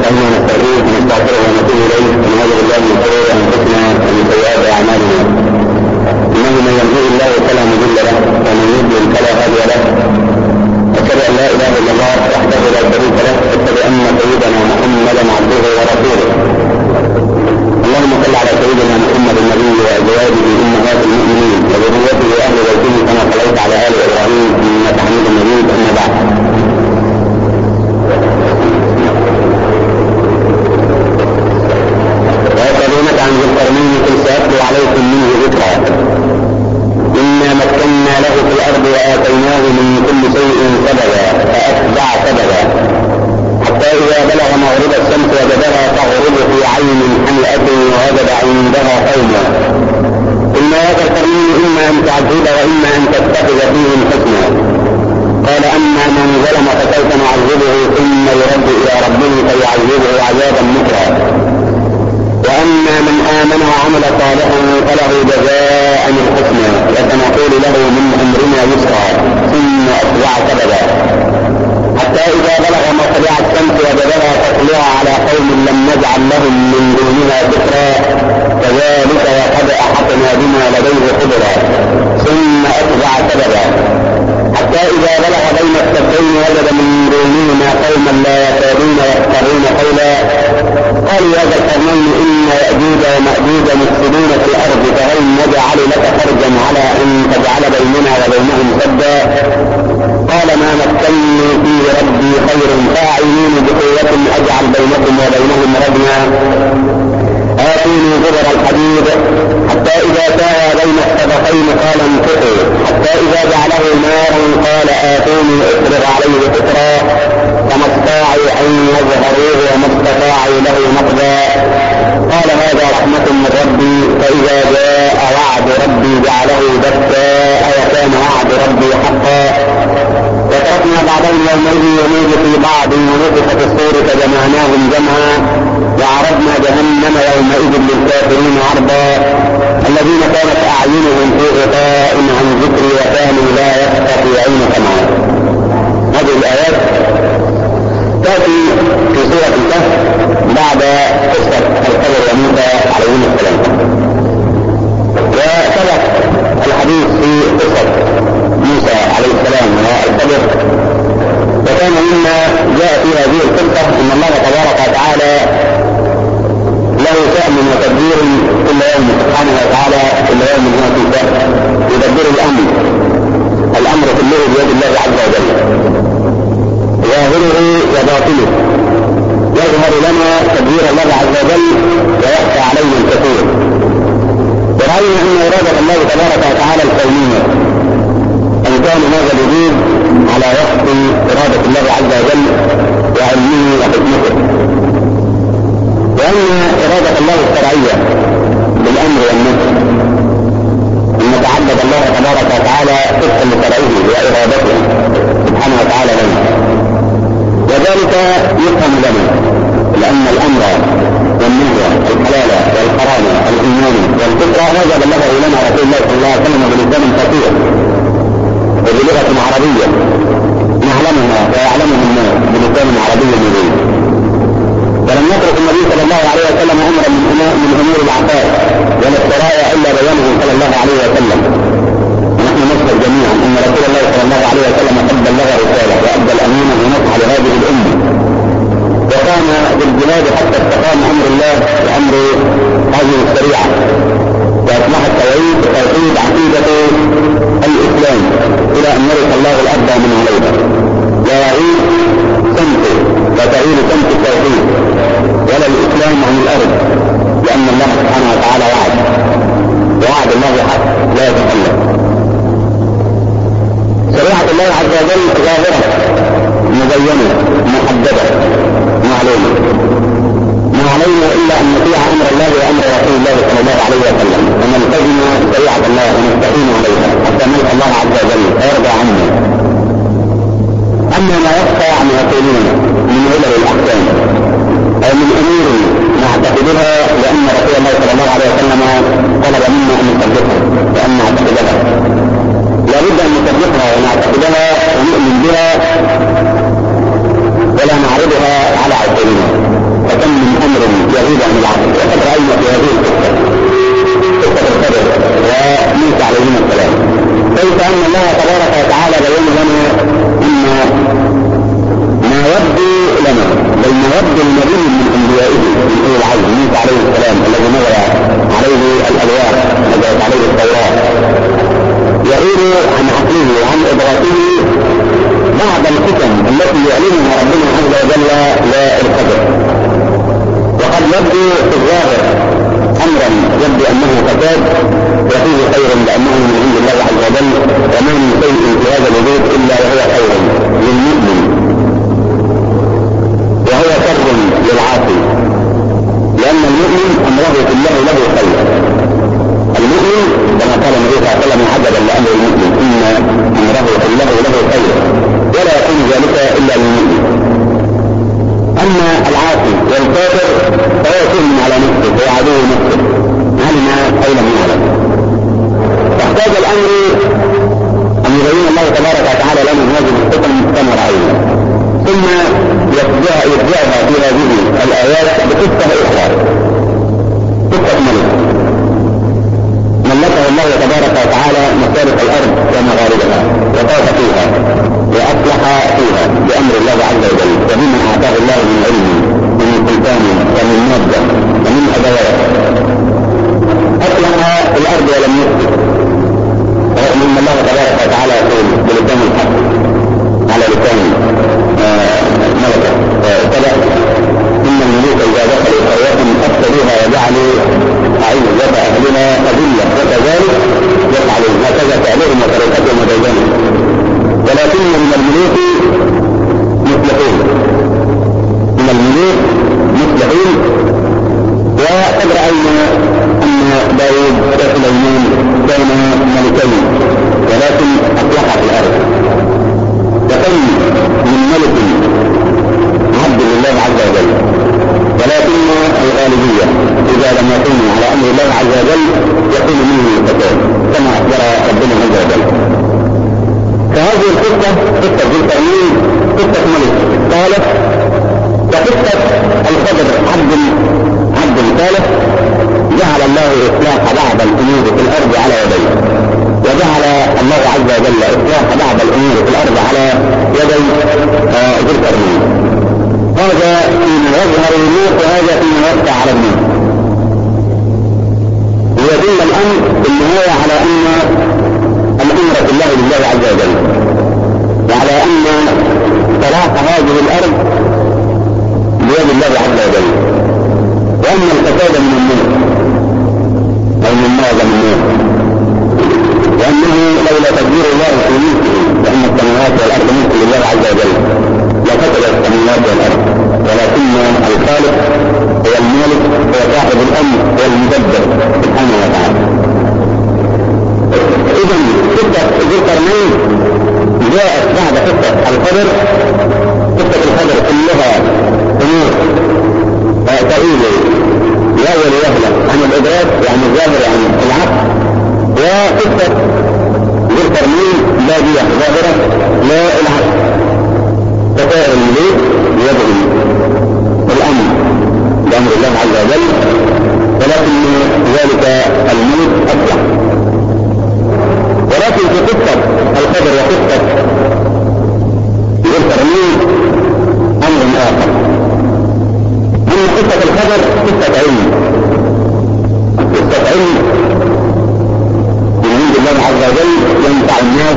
نحمده ونستعينه ونستغفره ونتوب اليه ونعوذ بالله من شرور انفسنا ومن سيئات اعمالنا. انه من يهده الله فلا مضل له ومن يضلل فلا هادي له. اشهد ان لا اله الا الله وحده لا شريك له واشهد ان سيدنا محمدا عبده ورسوله. اللهم صل على سيدنا محمد النبي وازواجه امهات المؤمنين وذريته واهل بيته كما صليت على ال ابراهيم انك حميد مجيد. اما بعد، ويسألونك عن ذي القرنين قل سأتلو عليكم منه ذكرا. إنا مكنا له في الأرض وآتيناه من كل شيء سببا فأتبع سببا حتى إذا بلغ مغرب الشمس وجدها تغرب في عين حمئة ووجد عندها قوما. إن هذا القرنين إما أن تعذب وإما أن تتخذ فيهم حسنا. قال أما من ظلم فسوف نعذبه ثم يرد إلى ربه فيعذبه عذابا نكرا. وأما من آمن وعمل صالحا فله جزاء الحسنى وسنقول له من أمرنا يسرا ثم أتبع سببا حتى إذا بلغ مطلع الشمس وجدها تطلع على قوم لم نجعل لهم من دونها ذكرا كذلك وقد أحطنا بما لديه خبرا ثم أتبع سببا حتى إذا بلغ بين السدين وجد من دونهما قوما لا يكادون يفقهون قولا. قالوا يا ذا القرنين إن يأجوج ومأجوج مفسدون في الأرض فهل نجعل لك خرجا على أن تجعل بيننا وبينهم سدا. قال ما مكني فيه ربي خير فاعلوني بقوة أجعل بينكم وبينهم ردما. آتوني زبر الحديد حتى إذا ساوى بين السبقين قال انفقوا حتى إذا جعله نارا قال آتوني أفرغ عليه فكرا فما استطاعوا أن يظهروه وما استطاعوا له نقبا. قال هذا رحمة من ربي فإذا جاء وعد ربي جعله دكا وكان وعد ربي حقا. وتركنا بعضهم يومئذ يموج في بعض ونفخ في الصور فجمعناهم جمعا وعرضنا جهنم يومئذ للكافرين عرضا الذين كانت أعينهم في غطاء عن ذكري وكانوا لا يستطيعون سمعا. هذه الآيات تأتي في سورة الكهف بعد قصة الخضر وموسى عليهما السلام. وسبق الحديث في قصة موسى عليه السلام والخضر. وكان مما جاء في هذه القصة أن الله تبارك وتعالى له شأن وتدبير كل يوم سبحانه وتعالى كل يوم هو في شأن يدبر الأمر كله بيد الله عز وجل ظاهره وباطنه. يظهر لنا تدبير الله عز وجل ويخفى عليه الكثير. ورأينا أن إرادة الله تبارك وتعالى الكونية أن كان هذا الوجود على وفق إرادة الله عز وجل وعلمه وحكمته. وأن إرادة الله الشرعية بالأمر والنهي أن نتعبد الله تبارك وتعالى وفقا لشرعه وإرادته سبحانه وتعالى لنا. وذلك يفهم لنا لأن الأمر والنهي الحلال والحرام الإيمان والفطرة هذا بلغه لنا رسول الله صلى الله عليه وسلم بلسان فصيح وبلغة عربية نعلمها ويعلمها الناس بلسان عربي مبين. ولم يترك النبي صلى الله عليه وسلم أمرا من أمور العقائد ولا الشرائع إلا بيانه صلى الله عليه وسلم. ونحن نشهد جميعا أن رسول الله صلى الله عليه وسلم قد بلغ رسالة وأدى الأمانة ونصح لهذه الأمة وقام بالجهاد حتى استقام أمر الله وأمر هذه الشريعة وأصبح التوحيد عقيدة الإسلام إلى أن يرث الله الأرض من عليها ويعيد سمته وتعيد سمت التوحيد ولا الإسلام عن الأرض لأن الله سبحانه وتعالى وعد الله حق لا يتخلف. شريعة الله عز وجل ظاهرة مبينة محددة معلومة ما علينا إلا أن نطيع أمر الله وأمر رسول الله صلى الله عليه وسلم ونلتزم شريعة الله ونستقيم عليها حتى نلقى الله عز وجل ويرضى عنا. أما ما يخفى عن يقولون من علل الأحكام أو من أمور نعتقدها لأن رسول الله صلى الله عليه وسلم طلب منا أن نصدقها وأن نعتقدها. لا بد أن نصدقها ونعتقدها ونؤمن بها ولا نعرضها على عقولنا المود النبي من انبيائه من اولي العزم موسى عليه السلام الذي نزل عليه الالواح نزلت عليه التوراه يعير عن عقله وعن ادراكه بعض الحكم التي يعلمها ربنا عز وجل لا القدر. وقد يبدو في الظاهر امرا يبدو انه فساد وفيه خير لانه من عند الله عز وجل وما من شيء في هذا الوجود الا وهو خير للمؤمن وهو شر للعاصي لان المؤمن امره كله له خير. المؤمن كما قال النبي صلى الله عليه وسلم عجبا لامر المؤمن ان امره كله له خير ولا يكون ذلك الا للمؤمن. اما العاصي والكافر فهو يكون على نفسه وهو عدو نفسه علم او لم يعلم. واحتاج الامر ان يبين الله تبارك وتعالى لنا هذه الحكم كما راينا ثم يتبعها في هذه الايات بقصه اخرى قصه ملكه الله تبارك وتعالى مشارق الارض ومغاربها وطاف فيها واصلح فيها بامر الله عز وجل ومما اعطاه الله من علم ومن سلطان ومن ماده ومن ادوات. اصلح الارض ولم يفسد رغم ان الله تبارك وتعالى يقول بلسان الحق على لسان ملكه سبع ان الملوك اذا دخلوا قريه افسدوها وجعلوا اعزه اهلها اذله وكذلك يفعلون هكذا فعلهم وطريقتهم وبينهم ولكن من الملوك مصلحون وقد راينا ان داود وسليمان كانا ملكين ولكن اصلح في الارض وكم من ملك عبد لله عز وجل ولكن الغالبيه اذا لم يكونوا على امر الله عز وجل يكون منه الفساد كما اخبر ربنا عز وجل. فهذه القصه قصه ذي القرنين قصه ملك ثالث وقصه الخضر عبد ثالث جعل الله اصلاح بعض الامور في الارض على يديه وجعل الله عز وجل اصلاح بعض الامور في الارض على يدي ذي القرنين. هذا فيما يظهر الناس وهذا فيما يخفى على الناس ويدل الامر في النهايه على ان الامر كله لله عز وجل وعلى ان صلاح هذه الارض بيد الله عز وجل وان الفساد من الناس او من معظم الناس وانه لولا تدبير الله في ملكه وان السماوات والارض ملك لله عز وجل لفسدت السماوات والارض ولكن الخالق هو المالك هو صاحب الامر هو المدبر سبحانه وتعالى. اذا قصه ذي القرنين جاءت بعد قصه الخضر. قصه الخضر كلها امور تعيد لاول وهله عن الادراك وعن الظاهر عن العقل وقصه ذي القرنين لا بيئه ظاهره لا العقل تفاعل الملوك بيده الامر بامر الله عز وجل ولكن ذلك الملك اصلح. ولكن في قصه الخضر وقصه ذي القرنين امر اخر. ان قصه الخضر قصه علم من عند الله عز وجل ينفع الناس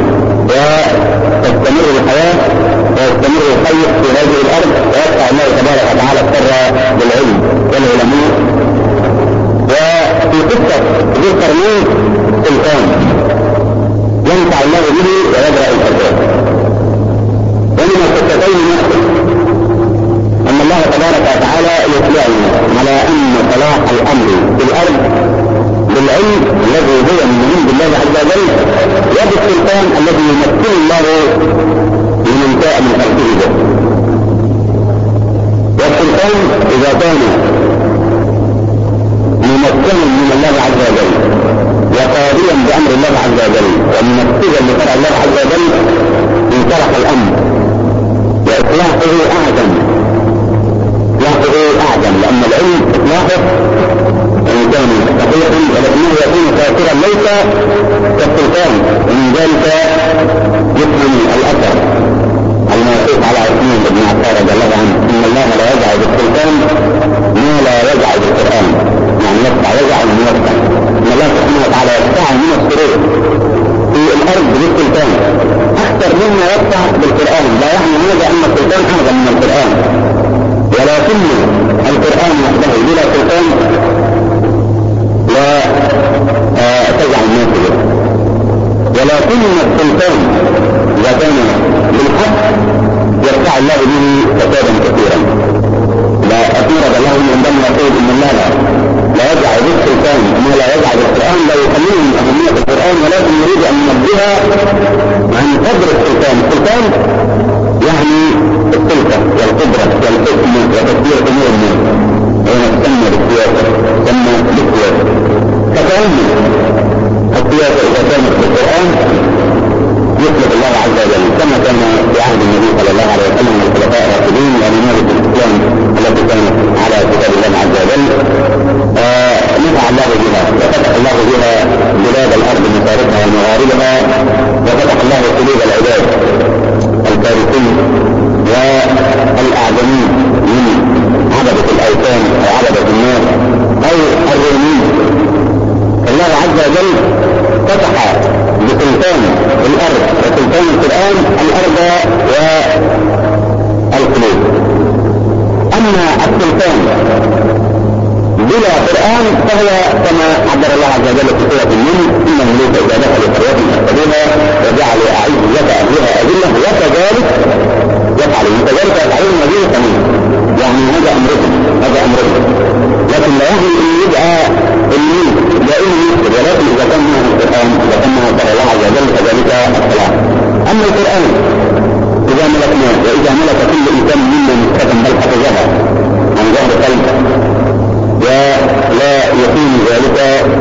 وتستمر الحياه ويستمر الخير في هذه الارض ويدفع الله تبارك وتعالى السر بالعلم والعلماء. وفي قصه ذي القرنين سلطان ينفع الله به ويدرأ الفساد. ومن القصتين نحن ان الله تبارك وتعالى يطلعنا على ان صلاح الامر في الارض بالعلم الذي هو من عند الله عز وجل وبالسلطان الذي يمكن الله لمن شاء من خلقه به. والسلطان اذا كان ممكنا من الله عز وجل وقاضيا بامر الله عز وجل ومنفذا لشرع الله عز وجل انصلح الامر واصلاحه اعظم لان العلم اصلاحه ان كان صحيحا ولكنه يكون كافرا ليس كالسلطان ومن ذلك يفهم الاثر الموقوف على عثمان بن عفان رضي الله عنه ان الله قليل من أهمية القرآن، ولكن نريد أن ننبه عن قدر السلطان. السلطان يعني السلطة والقدرة والحكم وتدبير أمور الناس، وهنا تسمى بالسياسة، تسمى بالسياسة. فتأمل السياسة إذا كانت في القرآن يطلق الله عز وجل كما كان في عهد النبي صلى الله عليه وسلم والخلفاء الراشدين ونماذج الإسلام التي كانت على كتاب الله عز وجل. نفع الله بها وفتح الله بها بلاد الأرض مشارقها ومغاربها، وفتح الله قلوب العباد الفارسين والأعجمين من عبدة الأوثان أو عبدة النار أو الرومين. الله عز وجل فتح بسلطان الأرض وسلطان القرآن الأرض والقلوب. أما السلطان بلا قرآن فهو كما عبر الله عز وجل في سورة النمل: إن الملوك إذا دخلوا قرية أفسدوها وجعلوا أعزة أهلها أذلة وكذلك يفعلون. كذلك يفعلون الذين كانوا، يعني هذا أمرهم. لكن لا يعني أن يبقى الملك دائما يفسد، ولكن إذا كان معه القرآن إذا كان معه قال الله عز وجل فذلك الصلاح. أما القرآن إذا ملكناه وإذا ملك كل إنسان منا مستقم بل حفظها عن ظهر قلب ولا يكون ذلك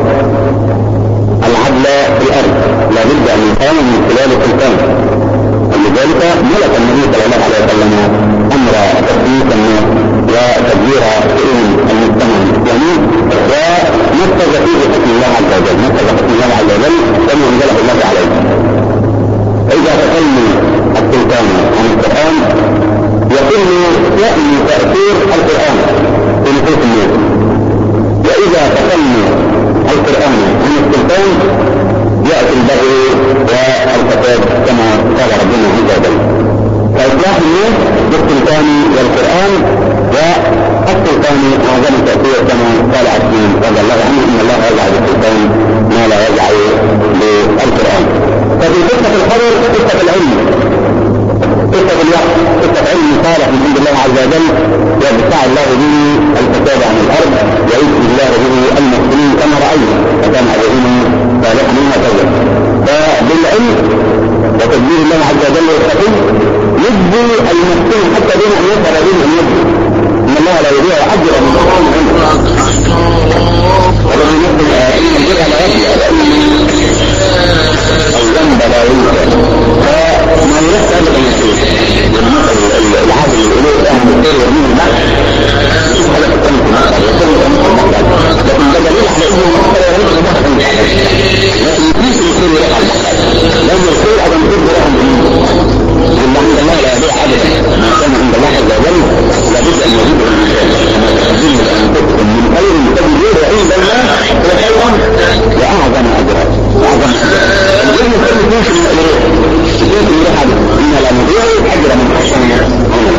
العدل في الأرض، لا بد أن يقام من خلال السلطان. ولذلك ملك النبي صلى الله عليه وسلم أمر تسليط الناس وتدبير شؤون المجتمع الإسلامي، ونفذ فيه حكم الله عز وجل، كما أنزله الله عليه. إذا تكلم السلطان عن القرآن يكون يأتي تأثير القرآن في نفوس الناس، وإذا تكلم القرآن عن السلطان يأتي البغي والفساد كما قال ربنا عز وجل. فإصلاح الناس بالسلطان والقرآن، والسلطان أعظم تأثير كما قال عثمان رضي الله عنه: إن الله يجعل بالسلطان ما لا يجعل بالقرآن. ففي قصة الخبر قصة العلم، قصة الوقت، قصة علم صالح من عند الله عز وجل يدفع الله به الفساد عن الأرض ويجزي الله به المسلمين كما رأينا، فكان أبوهما صالحا منها كذا. فبالعلم وتدبير الله عز وجل والحكم يجزي المسلمين حتى دون أن يسأل دون أن يجزي. إن الله لا يضيع أجر من قام عنه، والذي يقول إن الجزء لا يضيع الذنب لا ينسى. فما ينسى أبدا يسير والمثل العادل الألوه أهل الخير ومن البحث على التنك لكن ده دليل على أنه المحفل يريد المحفل لكن يجيس الخير يريد المحفل، لأن الخير أبدا يجب لهم إلا عند الله لا يبيع أبدا ما كان عند الله عز وجل لابد أن يجب المثال كما تقدم أنفسكم من خير تجدوه عند الله وخيرا وأعظم أجرات وأعظم أجرات. الجنة كل فيش من الألوه كيف يرحب إن لا نضيع أجر من أحسن عملا.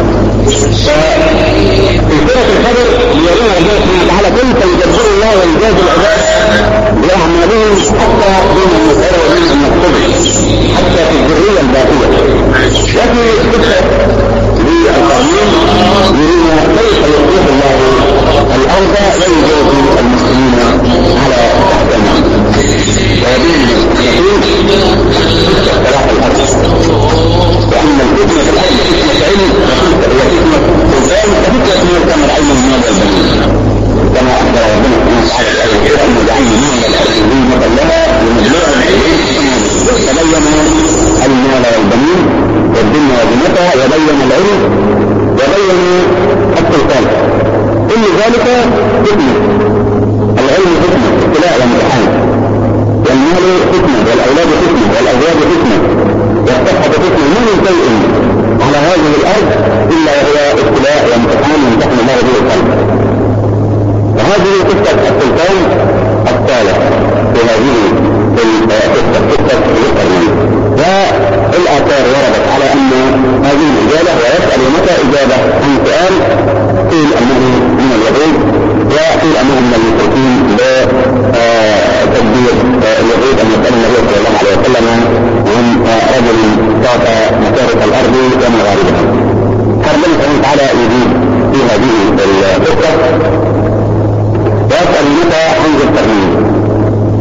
ففي سورة الخبر ليرون الله سبحانه وتعالى كيف يدبر الله ويجاز العباد بأعمالهم حتى بين المسألة وبين المكتوب، حتى في الذرية الباقية. وفي قصة للقرنين يرون كيف يصلح الله الأرض ويجاز المسلمين على تحتها وبين المسلمين صلاح الأرض. وأن الفتنة في الأرض فتنة علم وهي فتنة سلطان ففتنة من كما العلم من هذا البنين، كما أخبر ربنا سبحانه وتعالى في آية أخرى: أن جعلنا من الأرض زينة لها ونبلغهم إليه فبين المال والبنين والدنيا وزينتها، وبين العلم وبين السلطان. كل ذلك فتنة. العلم فتنة، ابتلاء وامتحان، والمال فتنة، والأولاد فتنة، والأزواج فتنة، والصحة فتنة. ما من شيء على هذه الأرض إلا وهو ابتلاء وامتحان يمتحن الله به الخلق. وهذه قصة السلطان الصالح في هذه القصة القرنين. والآثار وردت على أن هذه الإجابة ويسأل متى إجابة عن سؤال قيل أنه من اليهود وقيل أنه من المشركين بتدبير اليهود أن يسأل النبي صلى الله عليه وسلم عن رجل تعطى مشارق الأرض ومغاربها. فربنا سبحانه وتعالى يجيب في هذه القصة ويسأل متى عن ذي القرنين. من هو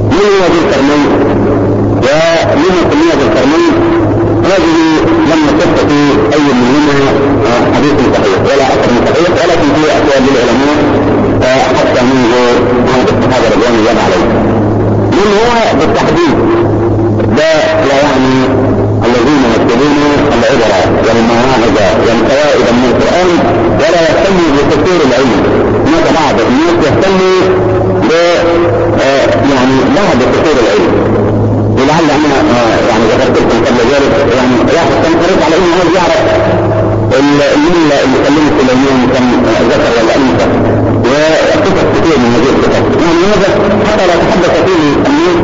ذي القرنين. ومن سمي ذي القرنين هذه لم يصح في أي منهما حديث صحيح ولا أثر صحيح، ولكن هي أقوال للعلماء حتى منه عن الصحابة رضوان الله عليهم. من هو بالتحديد ده لا يعني الذين يكتبون العبرة والمواعظ والفوائد من القرآن ولا يهتموا بكثير العلم. هناك بعض الناس يهتموا يعني بعض كثير العلم، ولعل انا يعني ذكرت لكم قبل ذلك يعني واحد كان قريب على انه عايز يعرف المله اللي كلمت سليمان كان ذكر ولا انثى، وقصص كثير من هذه القصص. يعني هذا حتى لا تحدث فيه الناس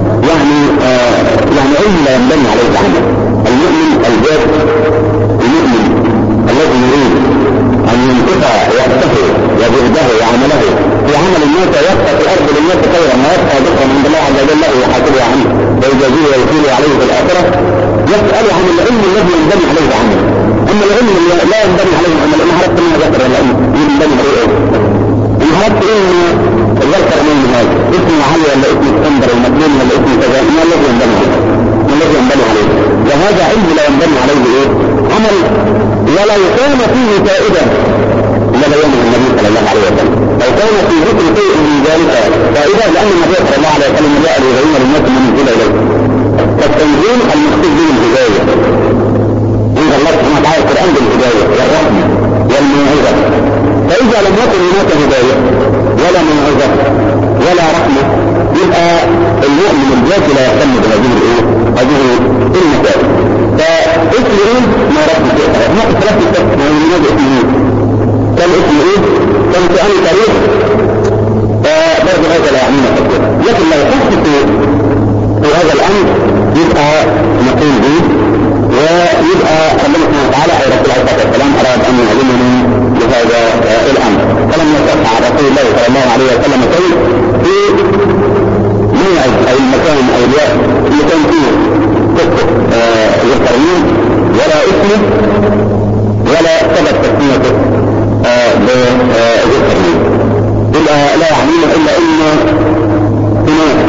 يعني علم لا ينبني عليه العمل. المؤمن الجاد، المؤمن الذي يريد ان ينتفع وقته وجهده وعمله في عمل الناس ويبقى في الارض للناس خيرا ويبقى ذكرا عند الله عز وجل ويحاسبه عنه ويجازيه ويكيل عليه في الاخره، يسال عن العلم الذي ينبني عليه العمل. اما العلم لا ينبني عليه العمل، ان عرفت انه ذكر ولا ينبني عليه ايه؟ ان عرفت ان ذكر من هذا اسمه علي ولا اسم اسكندر المسلم ولا اسم كذا، ما الذي ينبني عليه؟ ما الذي ينبني عليه؟ وهذا علم لا ينبني عليه ايه؟ عمل ولو كان فيه فائده لبيان النبي صلى الله عليه وسلم. لو كان في ذكر شيء من ذلك فائده، لان النبي صلى الله عليه وسلم جاء ليبين للناس من نزل اليه. فالتنزيل المقصود به الهدايه عند الله سبحانه وتعالى، القران بالهدايه والرحمه والموعظه. فاذا لم يكن هناك هدايه ولا موعظه ولا رحمه يبقى المؤمن الجاد لا يهتم بهذه المسائل. فاسم ما رب فيه ما اختلفت التفسير من هذا اسمه كان اسم ايه؟ كان سؤال تاريخ برضه هذا لا يعنينا كثيرا، لكن لو تحدث في هذا الامر يبقى نقول به ويبقى الله سبحانه وتعالى او رسول الله صلى الله عليه وسلم اراد ان يعلمنا بهذا الامر. فلم يصح عن رسول الله صلى الله عليه وسلم شيء في موعد او المكان او الوقت اللي كان فيه قصه ذي القرنين ولا اسمه ولا سبب تسميته بذي القرنين. يبقى لا يعنينا الا ان هناك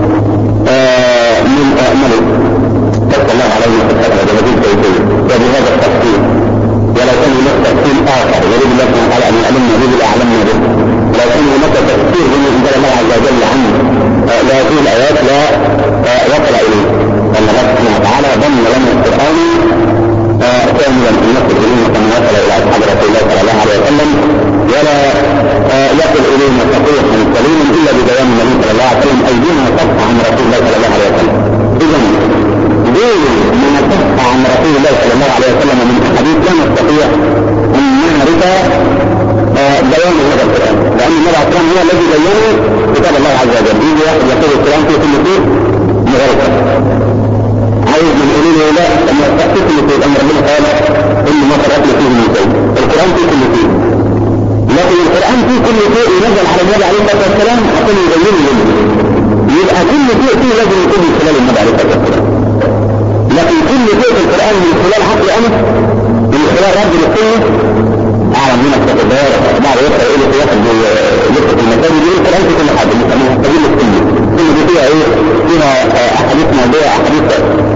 من ملك صلى الله عليه وسلم بهذه الكيفيه وبهذا التفصيل، ولا كان هناك تفصيل اخر يريد الله سبحانه وتعالى ان يعلمنا به لاعلمنا به، ولكن هناك تفسير من انزل الله عز وجل عنه لهذه الايات لا وصل اليه. ان الله سبحانه وتعالى ضمن لنا القران كاملا ان نصل اليه كما وصل الى اصحاب رسول الله صلى الله عليه وسلم، ولا يصل الينا صحيحا سليما الا ببيان النبي صلى الله عليه وسلم ايدينا صح عن رسول الله صلى الله عليه وسلم. اذا دين من صح عن رسول الله صلى الله عليه وسلم من احاديث لا نستطيع ان نعرف بيان هذا القران، لان النبي عليه الصلاه والسلام هو الذي بينه كتاب الله عز وجل. يجي واحد يقول القران في كل شيء مغلق، عايز من يقولوا لا لما تحقق كل شيء، لان ربنا قال ان ما فرقنا فيه من شيء. القران في كل شيء، لكن القران في كل شيء ينزل على النبي عليه الصلاه والسلام عشان يبين له، يبقى كل شيء فيه لازم يكون من خلال النبي عليه الصلاه والسلام. لكن كل شيء في القران من خلال عقل انا، من خلال رب السنه اعلم من التقدير بعد يقرا الى واحد يكتب المسائل دي. القران في كل حاجه بنسميها سبيل السنه، كل دي فيها ايه؟ فيها احاديث موضوعه، احاديث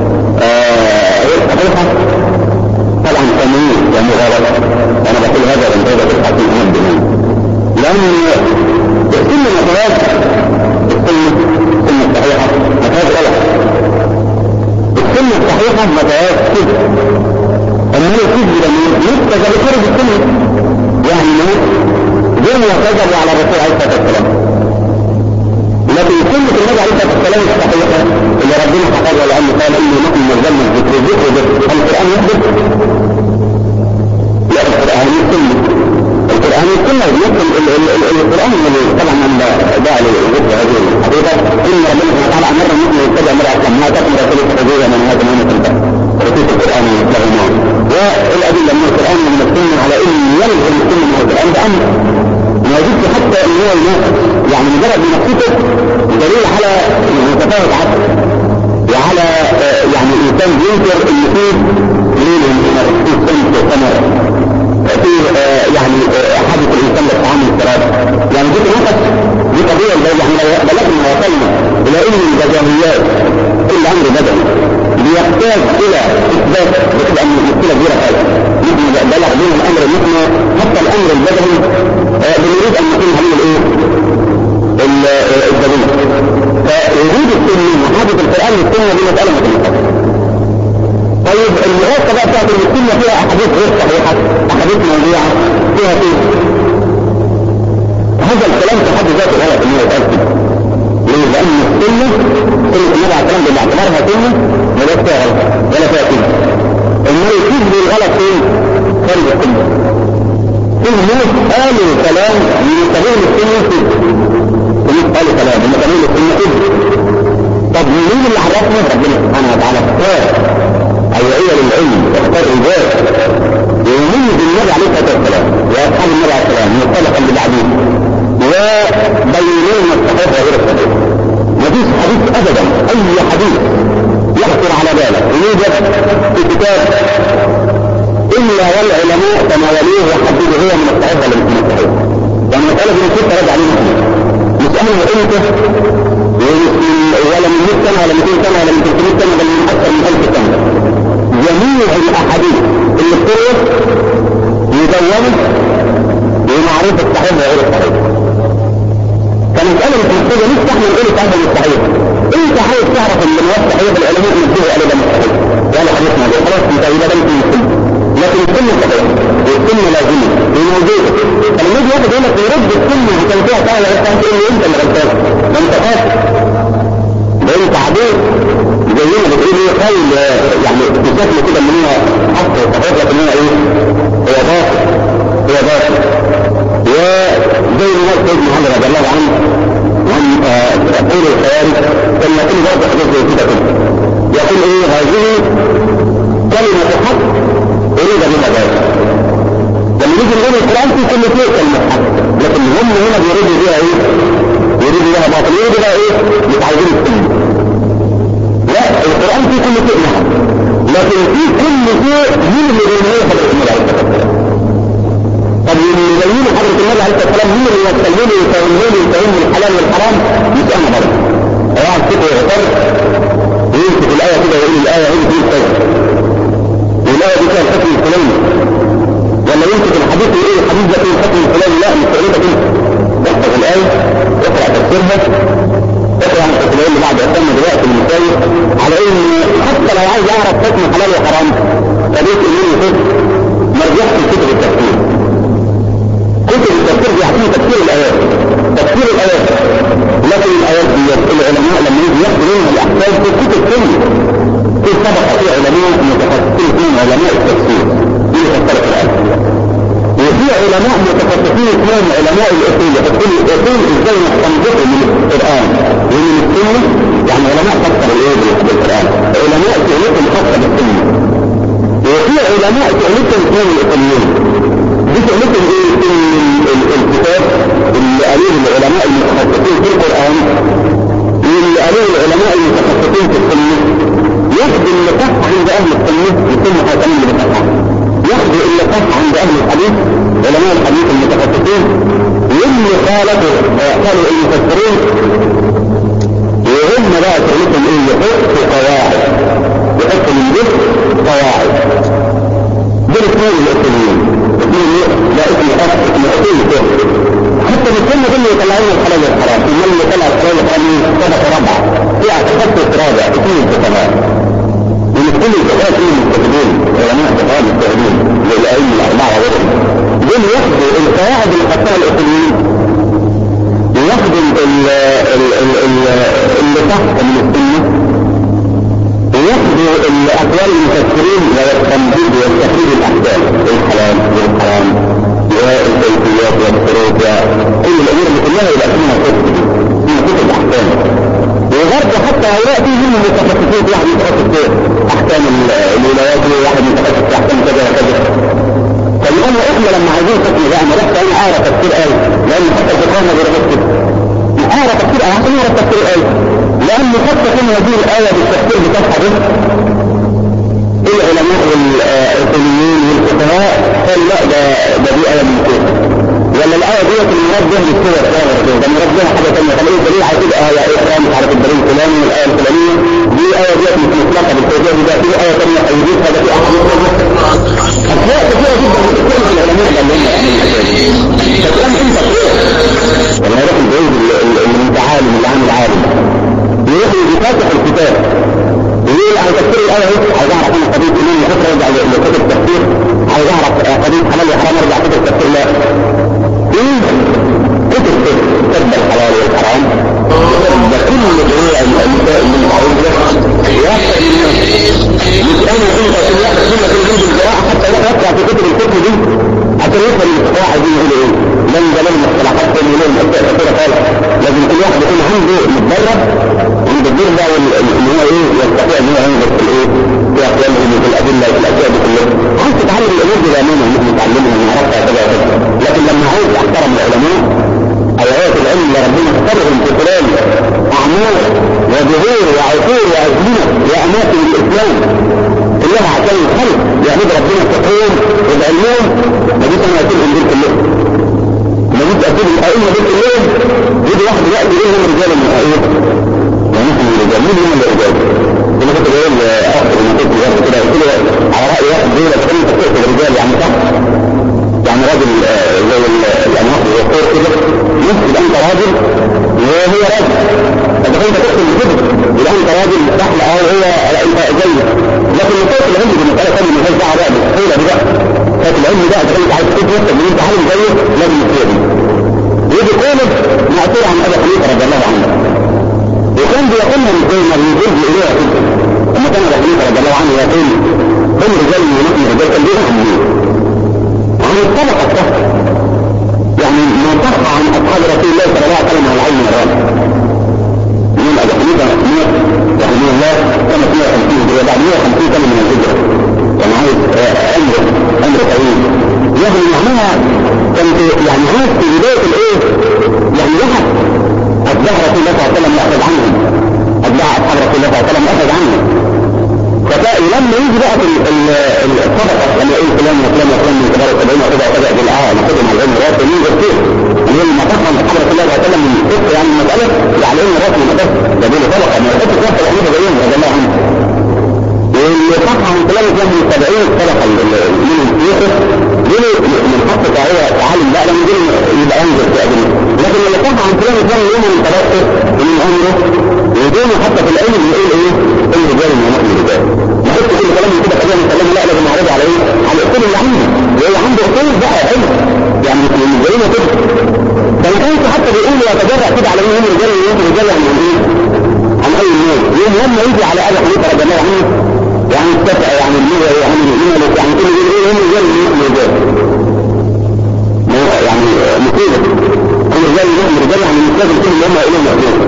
صحيحه طبعا ثمانين ومغالطه. انا بقول هذا من درجه الحكيم من الدين، لان السنه ما فيهاش السنه الصحيحه ما فيهاش غلط، السنه الصحيحه ما فيهاش كذب. انما الكذب لما يكتب بخارج السنه يعني دين وكذب على الرسول عليه الصلاه والسلام. لكن سنه النبي عليه الصلاه والسلام الصحيحه اللي ربنا حفظها لانه قال انه نحن نزلنا الذكر القران يحدث. لا القران السنه، القران السنه يمكن القران طبعا من داعي لذكر هذه الحقيقه ان ربنا سبحانه وتعالى امر المؤمن يتبع مرأة ما تقم رسول الحديث من هذا ما نتبع رسول القران والسلام. والادله من القران ومن السنه على ان يلزم السنه من القران بامر ما يجب حتى ان هو ينافق، يعني مجرد نفسه دليل على متفاوت عقل وعلى يعني الانسان ينكر ان فيه ليل من الرسول سنه وقمر في يعني حدث الانسان للطعام والشراب، يعني دي نقص دي قضيه يعني بلغنا وصلنا الى ان بدنيات. كل أمر بدني بيحتاج إلى إثبات، بتبقى مشكلة كبيرة خالص. نحن بلغ بين الأمر إن إحنا حتى الأمر البدني بنريد أن نكون هنعمل إيه؟ الدليل. فوجود السنة وحاجة القرآن والسنة دي مسألة مختلفة. طيب المغاصة بقى بتاعت السنة فيها أحاديث غير صحيحة، أحاديث موضوعة فيها فيه. هذا الكلام في حد ذاته غلط إنه يتأكد. ليه؟ لأن السنة النبي عليه السلام باعتبارها سنة ولا فيها غلط ولا فيها سنة. إنه يفيد بالغلط فين؟ خارج السنة. في الناس قالوا كلام من سبيل السنة كده. الناس قالوا كلام من سبيل السنة كده. طب مين اللي عرفنا؟ ربنا سبحانه وتعالى اختار أيوة للعلم واختار الذات ويميز النبي عليه الصلاة والسلام وأصحاب النبي عليه السلام مصطلحا بالعديد وبينوا الصحيح وغير الصحيح. مفيش حديث أبدا أي حديث يخطر على بالك يوجد في كتاب إلا والعلماء تناولوه وحددوا هو من الصحيح ولا من الصحيح. يعني مسألة من كيف ترجع علينا مسألة إمتى ولا من 100 سنة ولا 200 سنة ولا من 300 سنة بل من أكثر من 1000 سنة. جميع الأحاديث اللي بتروح يدونت بمعرفة الصحيح وغير الصحيح. فمسألة مش محتاجة لسه احنا نقول صحيح ولا صحيح. انت عايز تعرف ان الوقت صحيح العلماء ينزلوا عليه ده مستحيل. يعني حديث موجود خلاص انت يبقى ده ممكن يكون. لكن السنة صحيح والسنة لازمة وموجودة. فلما يجي واحد يقول لك يرد السنة وكان فيها تعالى غلطان تقول له انت اللي غلطان. ما انت فاكر. ده انت عبيد زينا بتقول ايه خيل يعني بشكل كده ان هو حق وصحيح لكن هو ايه؟ هو باطل. هو باطل. وزي ما قال سيدنا محمد رضي الله عنه عن تقول الخوارج كان يقول برضه حديث زي كده يقول ايه هذه كلمة حق اريد بها باطل. لما نيجي نقول القرآن في كل شيء كلمة حق لكن هم هنا بيريدوا بها ايه؟ يريدوا بها باطل. يريدوا بها ايه؟ متعودين السنة. لا القرآن في كل شيء نعم لكن في كل شيء مين اللي بينيه حضرة النبي عليه الصلاة والسلام. طب اللي يبينوا حضرة النبي عليه الصلاة والسلام مين اللي يتكلموا ويفهموا الحلال والحرام مش انا برضه. واحد كده يغتر ويمسك الآية كده ويقول الآية هي دي الكذا والآية دي كان الحكم الفلاني ولا يمسك الحديث ويقول الحديث ده فيه الحكم الفلاني. لا مش تقولها كده. احفظ الآية اقرأ تفسيرها اقرأ عن التفسيرين اللي بعد أسامة دلوقتي المساوي على ان حتى لو عايز اعرف حكم حلال وحرام فبيت مني فكر مرجعش لكتب التفسير. كتب التفسير بيعطيني تفسير الآيات لكن الآيات دي العلماء لما يجي ياخدوا منها الأحكام في كتب ثانية في طبقة في علماء متخصصين فيهم علماء التفسير دي تفسير الآيات وفي علماء متخصصين فيهم علماء الأصول يفسروا الأصول ازاي نستنبطه من القرآن ومن السنة. يعني علماء فسر الايه بالقرآن علماء تعليقهم خاصة بالسنة وفي علماء تعليقهم فيهم الأصوليين دي تعليقهم ايه الكتاب اللي قالوه العلماء المتخصصين في القرآن واللي قالوه العلماء المتخصصين في السنة ياخدوا اللي صح عند أهل السنة يسموا حاكمين اللي صح ياخدوا اللي صح عند أهل الحديث علماء الحديث المتخصصين واللي قالوا المفسرين وهم بقى تعليقهم ايه يحطوا قواعد يحطوا من جهة قواعد دول اثنين الأصوليين لا اسم خاص اسم أصول كده حتى بالسنة دول يطلعون الحلال والحرام إنما اللي طلع الحلال والحرام صدق ربع في تخصص رابع اثنين الفقهاء ومن كل الفقهاء فيه المستفيدين علماء فقهاء مستفيدين للأئمة الأربعة وغيرهم دول ياخدوا القواعد اللي حطها الأصوليين وياخدوا اللي صح من السنة وياخدوا الأقوال المفسرين والتنبيه والتحرير الأحكام الحلال والحرام والكيفيات والفروض وكل الأمور اللي كلها يبقى فيها كتب الأحكام. وبرضه حتى هؤلاء في منهم متخصصين في واحد متخصص في أحكام الولايات وواحد متخصص في أحكام كذا وكذا. فاليوم إحنا لما عايزين حكم بقى أنا رحت أنا أعرف تفسير آية لأن حتى الفقهاء ما بيرغبش أعرف تفسير آية عشان أعرف تفسير آية لأن حتى كل هذه الآية بالتفسير بتاعها العلماء والأصوليين والفقهاء قال لا ده دي آية من كده ولا الآية الآية ديت المنبه للصور ده المنبه حاجة تانية. طب ايه الدليل؟ عايز آية إقرام مش عارف الدليل الفلاني والآية الفلانية دي آية ديت مش مطلقة بالتوجيه ده في آية تانية هيجيبها ده في أحاديث أشياء كثيرة جدا بتتكلم في العلماء ده اللي هم أهل الحديث. فالكلام أنت كتير والله يروح الجيد اللي انت عالم اللي عامل عالم يروح يفتح الكتاب يقول عايز أكتر الآية اهي، عايز أعرف أنا قضية إيمان يحط رجع لكتب التفسير، عايز أعرف قضية حلال وحرام ارجع كتب التفسير. لا إيه كتب كتب الحلال والحرام ده كل جميع الأشياء اللي معروفة يحصل مش أنا أنت تلاحظ كل الجنود الجراحة حتى لا يقرأ في كتب الكتب دي حتى يفهم الاستطاعة دي يقول إيه لن جلال المصطلحات تاني لهم أشياء كثيرة خالص. لازم كل واحد يكون عنده متدرب عند الدين ده ان هو ايه يستطيع ان هو ينظر في الايه في اقوالهم وفي الادله وفي الاشياء دي كلها. عايز تتعلم الامور دي بامانه ان احنا نتعلمها ونعرفها كذا وكذا، لكن لما عايز احترم العلماء ايات العلم اللي ربنا اختارهم في خلال اعمال وظهور وعقول وازمنه واماكن الاسلام كلها عشان الخلق يعبد ربنا بتقويم وبعلمهم ما دي انا اكلهم دول كلهم ما دي اكل الائمه دول كلهم يجي واحد ياتي اليهم رجال من الائمه ونحن الرجال مين هم الرجال؟ انا كنت بقول اخر ما كنت بقول كده قلت له على راي واحد بيقول لك انت تقتل الرجال يعني صح؟ يعني راجل زي الانواع والدكتور كده يمكن انت راجل وهو راجل، فانت تقتل الكذب يبقى انت راجل صح او هو انت زيه. لكن الصوت العلمي دي مساله ثانيه مالهاش دعوه بقى بالطفوله دي بقى. الصوت العلمي ده اذا انت عايز تثبت ان انت عالم زيه لازم تصير يجي قولب معطول عن ابي حنيفه رضي الله عنه وكان بيقولنا ازاي ما بيجوز اليها كده لما كان ابي حنيفه رضي الله عنه يقول هم رجال ونحن رجال كان بيهم عن الطبقه الصحراء يعني ما صح عن اصحاب رسول الله صلى الله عليه وسلم على العين والراس من ابي حنيفه رحمه الله كان 150 بعد 150 سنه من الهجره يعني عايز امر طويل يعني معناها كنت يعني عايز في بدايه الايه يعني واحد اتباع رسول الله صلى الله عليه وسلم يأخذ عنهم اتباع اصحاب رسول الله صلى الله عليه وسلم يأخذ عنهم فلما يجي بقى الطبقه لما يقول فلان وفلان وفلان من كبار التابعين وكذا وكذا يقول ناخذهم على العلم الراسي مين كتير اللي هي المطاحه من اصحاب رسول الله صلى الله عليه وسلم من الفقه يعني المساله على العلم الراسي من الفقه ده دي طبقه ما يحطش واحد حنيفه زيهم رضي الله عنه واللي صح عن كلام الجهل التابعين الطبقه من الفقه دول من حقه هو تعلم بقى لما دول يبقى ينظر في ادله. لكن اللي صح عن كلام الجهل يوم من التبصر من عمره ودونه حتى في العلم بيقول ايه الرجال ونحن الرجال ما حطش كل كلام كده خلينا نتكلم لا لازم نعرضه على ايه على الاصول اللي عنده وهو عنده اصول بقى علم يعني من زينا كده فما كانش حتى بيقول يتجرأ كده على انهم رجال ونحن رجال يعني ايه عن اي الناس يوم لما يجي على ابي حنيفه رضي الله عنه يعني استفع يعني المرء يعني الملك يعني كل يقول هم رجال ونحن رجال يعني مصيبه كل رجال ونحن رجال يعني مش لازم كل اللي هم يقولوا مخلوق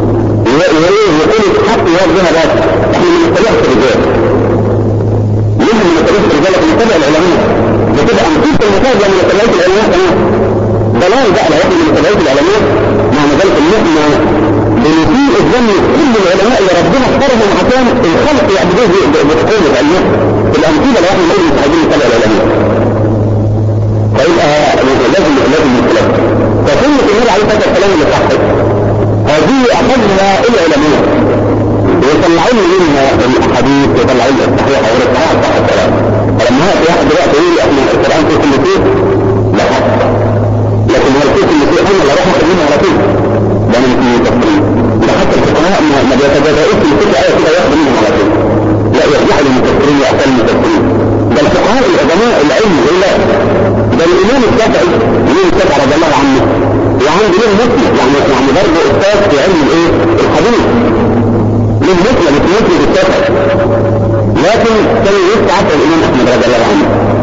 ويقول حتى يوضيها بس احنا من نتبعش الرجال ليه من نتبعش الرجال لكن نتبع العلماء بتبقى مصيبة المثال لما نتبعش العلماء كمان ضلال بقى لو احنا من نتبعش العلماء معنى ذلك ان احنا بنسيء الظن كل العلماء اللي ربنا اختارهم عشان الخلق يعبدوه بتقوله بعلمه الامثله لو احنا نقول مش عايزين نتبع العلماء فيبقى لازم الكلام فكلمة النبي عليه الصلاه والسلام اللي صحت هذه أخذها العلماء ويطلعون منها الحديث ويطلعون الصحيح والصحيح صح الكلام فلما هات واحد دلوقتي يقول احنا القرآن فيه كل شيء لا حق لكن هو فيه كل شيء احنا لا راح نقدمها على طول ده من التفصيل ده حتى الفقهاء ما بيتجاوزوش من كل آية كده ياخد منهم على طول لا يرجع للمفسرين وأقل المفسرين ده الفقهاء العلماء العلم يقول لا ده الإمام الشافعي رضي الله عنه وعنده له مسلم يعني برضه استاذ في علم الايه الحديث له مسلم مش مسلم بالشافعي لكن كان يسعى الامام احمد رضي الله عنه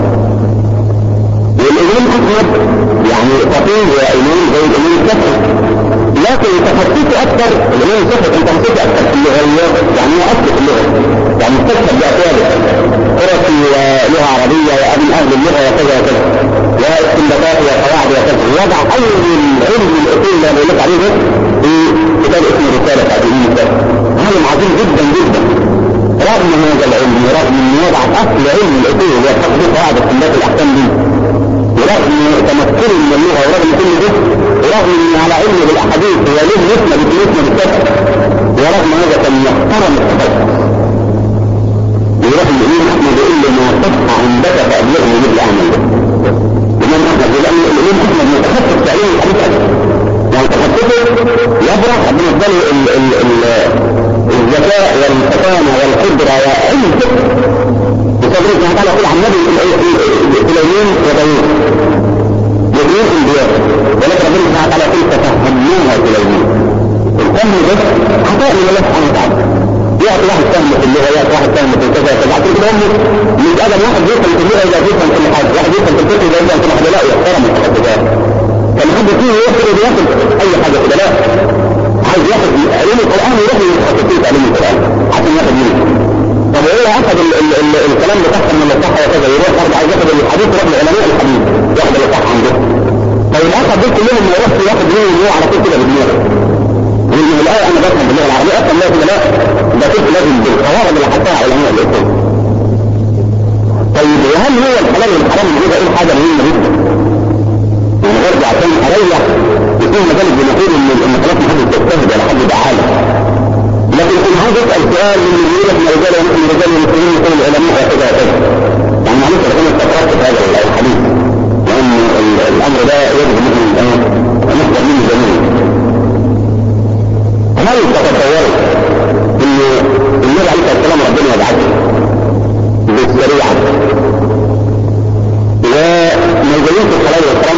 والامام احمد يعني فقيه وامام زي الامام الشافعي لكن تخصصه اكثر الامام الشافعي كان تخصصه اكثر في اللغويات يعني هو اصل في اللغه يعني استشهد باقواله قرشي ولغه عربيه وابن اهل اللغه وكذا وكذا واستنباطات وقواعد وكذا وضع اول علم الاصول اللي بقول لك عليه في كتاب اسمه رساله تعليميه هذا عظيم جدا جدا رغم هذا العلم رغم ان وضع اصل علم الاصول اللي هو تطبيق قواعد استنباط الاحكام دي ورغم تمكنه من اللغة ورغم كل ده، ورغم ان على علم بالاحاديث وله نسمة بالكتب، ورغم هذا كان يحترم التخصص. ويروح الامام احمد يقول له ما تصح عندك فابلغني مثل اعمل ده. الامام احمد لان الامام احمد متخصص في علم الحديث ابدا، يعني تخصصه يبرح بالنسبه له الذكاء والفطانه والقدره وعلم الفقه. وصدرك سبحانه وتعالى يقول عن النبي سليمان وداوود يقولون انبياء، ولكن ربنا سبحانه وتعالى يقول تفهموها سليمان. الفهم ده عطاء من الله سبحانه وتعالى. يعطي واحد فهم في اللغه، يعطي واحد فهم في كذا كذا، عشان كده هم مش ادم واحد يفهم في اللغه اذا يفهم كل حاجه، واحد يفهم في الفقه اذا يفهم كل حاجه، لا يحترم التخصصات. كان حد فيه ياخد اي حاجه كده، لا عايز ياخد علوم القران ويروح للمتخصصين في علوم القران عشان ياخد منه. طب هو اخذ الكلام بتاعهم من الصحه وكذا، يروح برضه عايز ياخد الحديث، يروح لعلماء الحديث ياخد اللي صح عنده. طيب اخذ دول كلهم ما يروحش ياخد منهم هو على طول كده بدماغه. ومن الايه انا بفهم باللغه العربيه اصلا لازم، لا ده كنت لازم بالقواعد اللي حطها علماء الاصول. طيب وهل هو الحلال والحرام اللي ايه حاجه مهمه جدا؟ يعني برجع عشان اريح يكون مجال الجمهور ان خلاص ما حدش يجتهد ولا حد يبقى عالم. لكن انا عايز اسال سؤال من يقول احنا رجال ونحن رجال المسلمين يكون العلماء وكذا وكذا. يعني معلش انا استفدت في هذا الحديث، لان الامر ده يجب ان نحضر منه جميعا. هل تتصوروا ان النبي عليه الصلاه والسلام ربنا يبعثه بالشريعه وموجودين في الحلال والحرام؟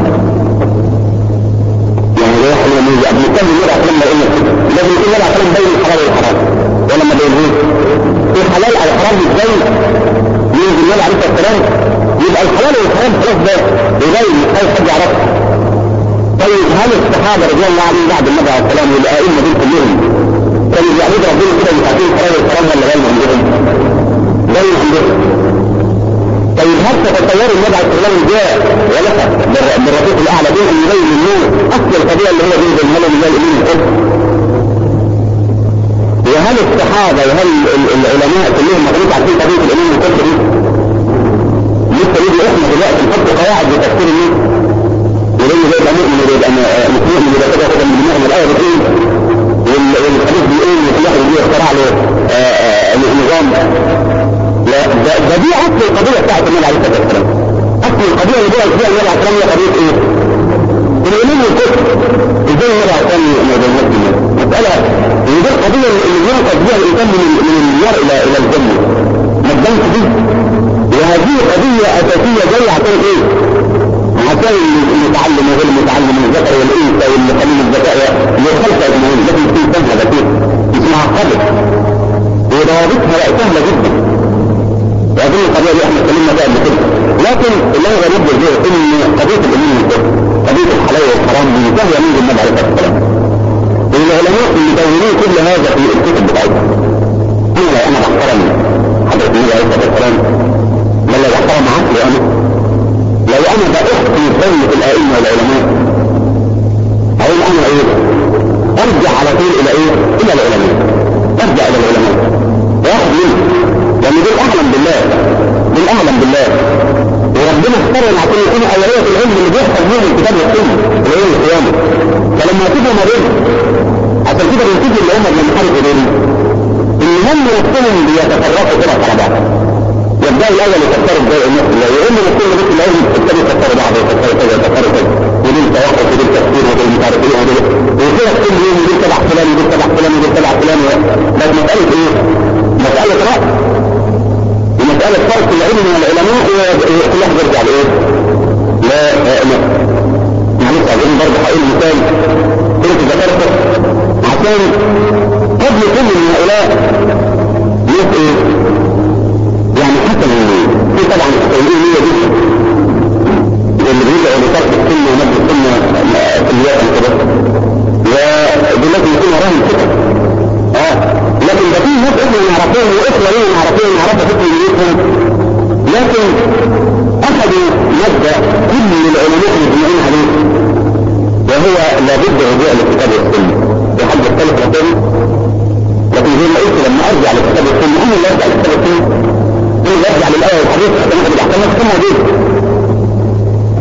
يعني ده احنا بنتكلم النبي عليه الصلاه والسلام لازم يكون النبي عليه الصلاه والسلام بين الحلال والحرام، ولا ما بينهوش؟ في حلال او حرام ازاي ينزل النبي عليه الصلاه والسلام يبقى الحلال والحرام خلاص ده يبين مش عايز حد يعرفه. طيب هل الصحابه رضي الله عنهم بعد النبي عليه الصلاه والسلام والائمه دول كلهم كانوا بيعبدوا ربنا كده ويتعبدوا الحلال والحرام ولا باين عندهم؟ باين عندهم. طيب هل تتصوروا النبي عليه الصلاه والسلام جاء ولقى بالرفيق الاعلى دول ان يبين النور اصل القضيه اللي هو بين المال والمال الامين الكفر؟ وهل الصحابه وهل العلماء كلهم مغلوط عارفين قضيه الامين الكفر دي؟ لسه يجي احنا دلوقتي نحط قواعد لتفسير النور وليه يبقى مؤمن ويبقى مسلم ويبقى كده كده من دماغنا الايه بتقول والحديث بيقول وكل واحد يجي يخترع له نظام. لا ده دي اصل القضيه بتاعت النبي عليه الصلاه والسلام. اصل القضيه اللي جايه فيها النبي عليه الصلاه والسلام قضيه ايه؟ الامين والكفر. ازاي النبي عليه الصلاه والسلام ما بينهاش مساله ودي القضيه اللي ينقذ بها الانسان من النار الى الجنه. ما تبانش دي. وهذه قضيه اساسيه جايه عشان ايه؟ عشان المتعلم وغير المتعلم، الذكر والانثى واللي قليل الذكاء اللي خلق المهم لازم يكون سهله بسيط مش معقده وضوابطها بقت سهله جدا. وهذه القضيه اللي احنا اتكلمنا فيها قبل كده، لكن اللي انا بنبه فيه ان قضيه الامين والكفر، قضيه الحلال والحرام منتهيه من النبي عليه الصلاه والسلام. والعلماء مدونين كل هذا في الكتب بتاعتهم. انا بحترم حضرة النبي عليه الصلاه والسلام بل لا بحترم عقلي انا. لو انا بأخذ سنة الائمة والعلماء اقول انا ايه؟ ارجع على طول الى ايه؟ الى العلماء. ارجع الى العلماء واخذ منه، لان دول اعلم بالله، دول اعلم بالله. وربنا اختارنا عشان يكون اولية العلم اللي بيحفظ منهم الكتاب والسنة اليوم القيامة. فلما تبقى مريض عشان كده بنتيجي اللي هم من حرف دول ان هم نفسهم بيتفرقوا كده على بعض. يبدأ الأول يفكروا بداية الناس الله يقول لنا كل بيت الأول يفكروا يفكروا بعض يفكروا كذا يفكروا كذا ودين توقف ودين تفكير ودين مشارك ايه ودين وكده كل يوم يدين تبع فلان يدين تبع فلان يدين تبع فلان. بس مسألة ايه؟ مسألة رأي ومسألة فرق العلم من العلماء وكل واحد يرجع لإيه؟ لا معلش عايزين برضه هقول مثال كنت ذكرته عشان قبل كل من هؤلاء ناس ايه؟ يعني حتى في طبعا التوجيه هي دي اللي بيدعوا لترك السنه ونبذ السنه في الوقت كده ودي لازم يكون وراهم فكر. لكن ده في ناس احنا نعرفهم واخوه ليه نعرفهم نعرفها فكر جديدهم، لكن اخذوا مبدا كل العلماء مجمعين عليه وهو لابد رجوع للكتاب والسنه. في حد يختلف ربنا، لكن زي ما قلت لما ارجع للكتاب والسنه انا اللي ارجع للكتاب والسنه، انا اللي ارجع للايه والحديث عشان اخد الاحكام تكون موجوده.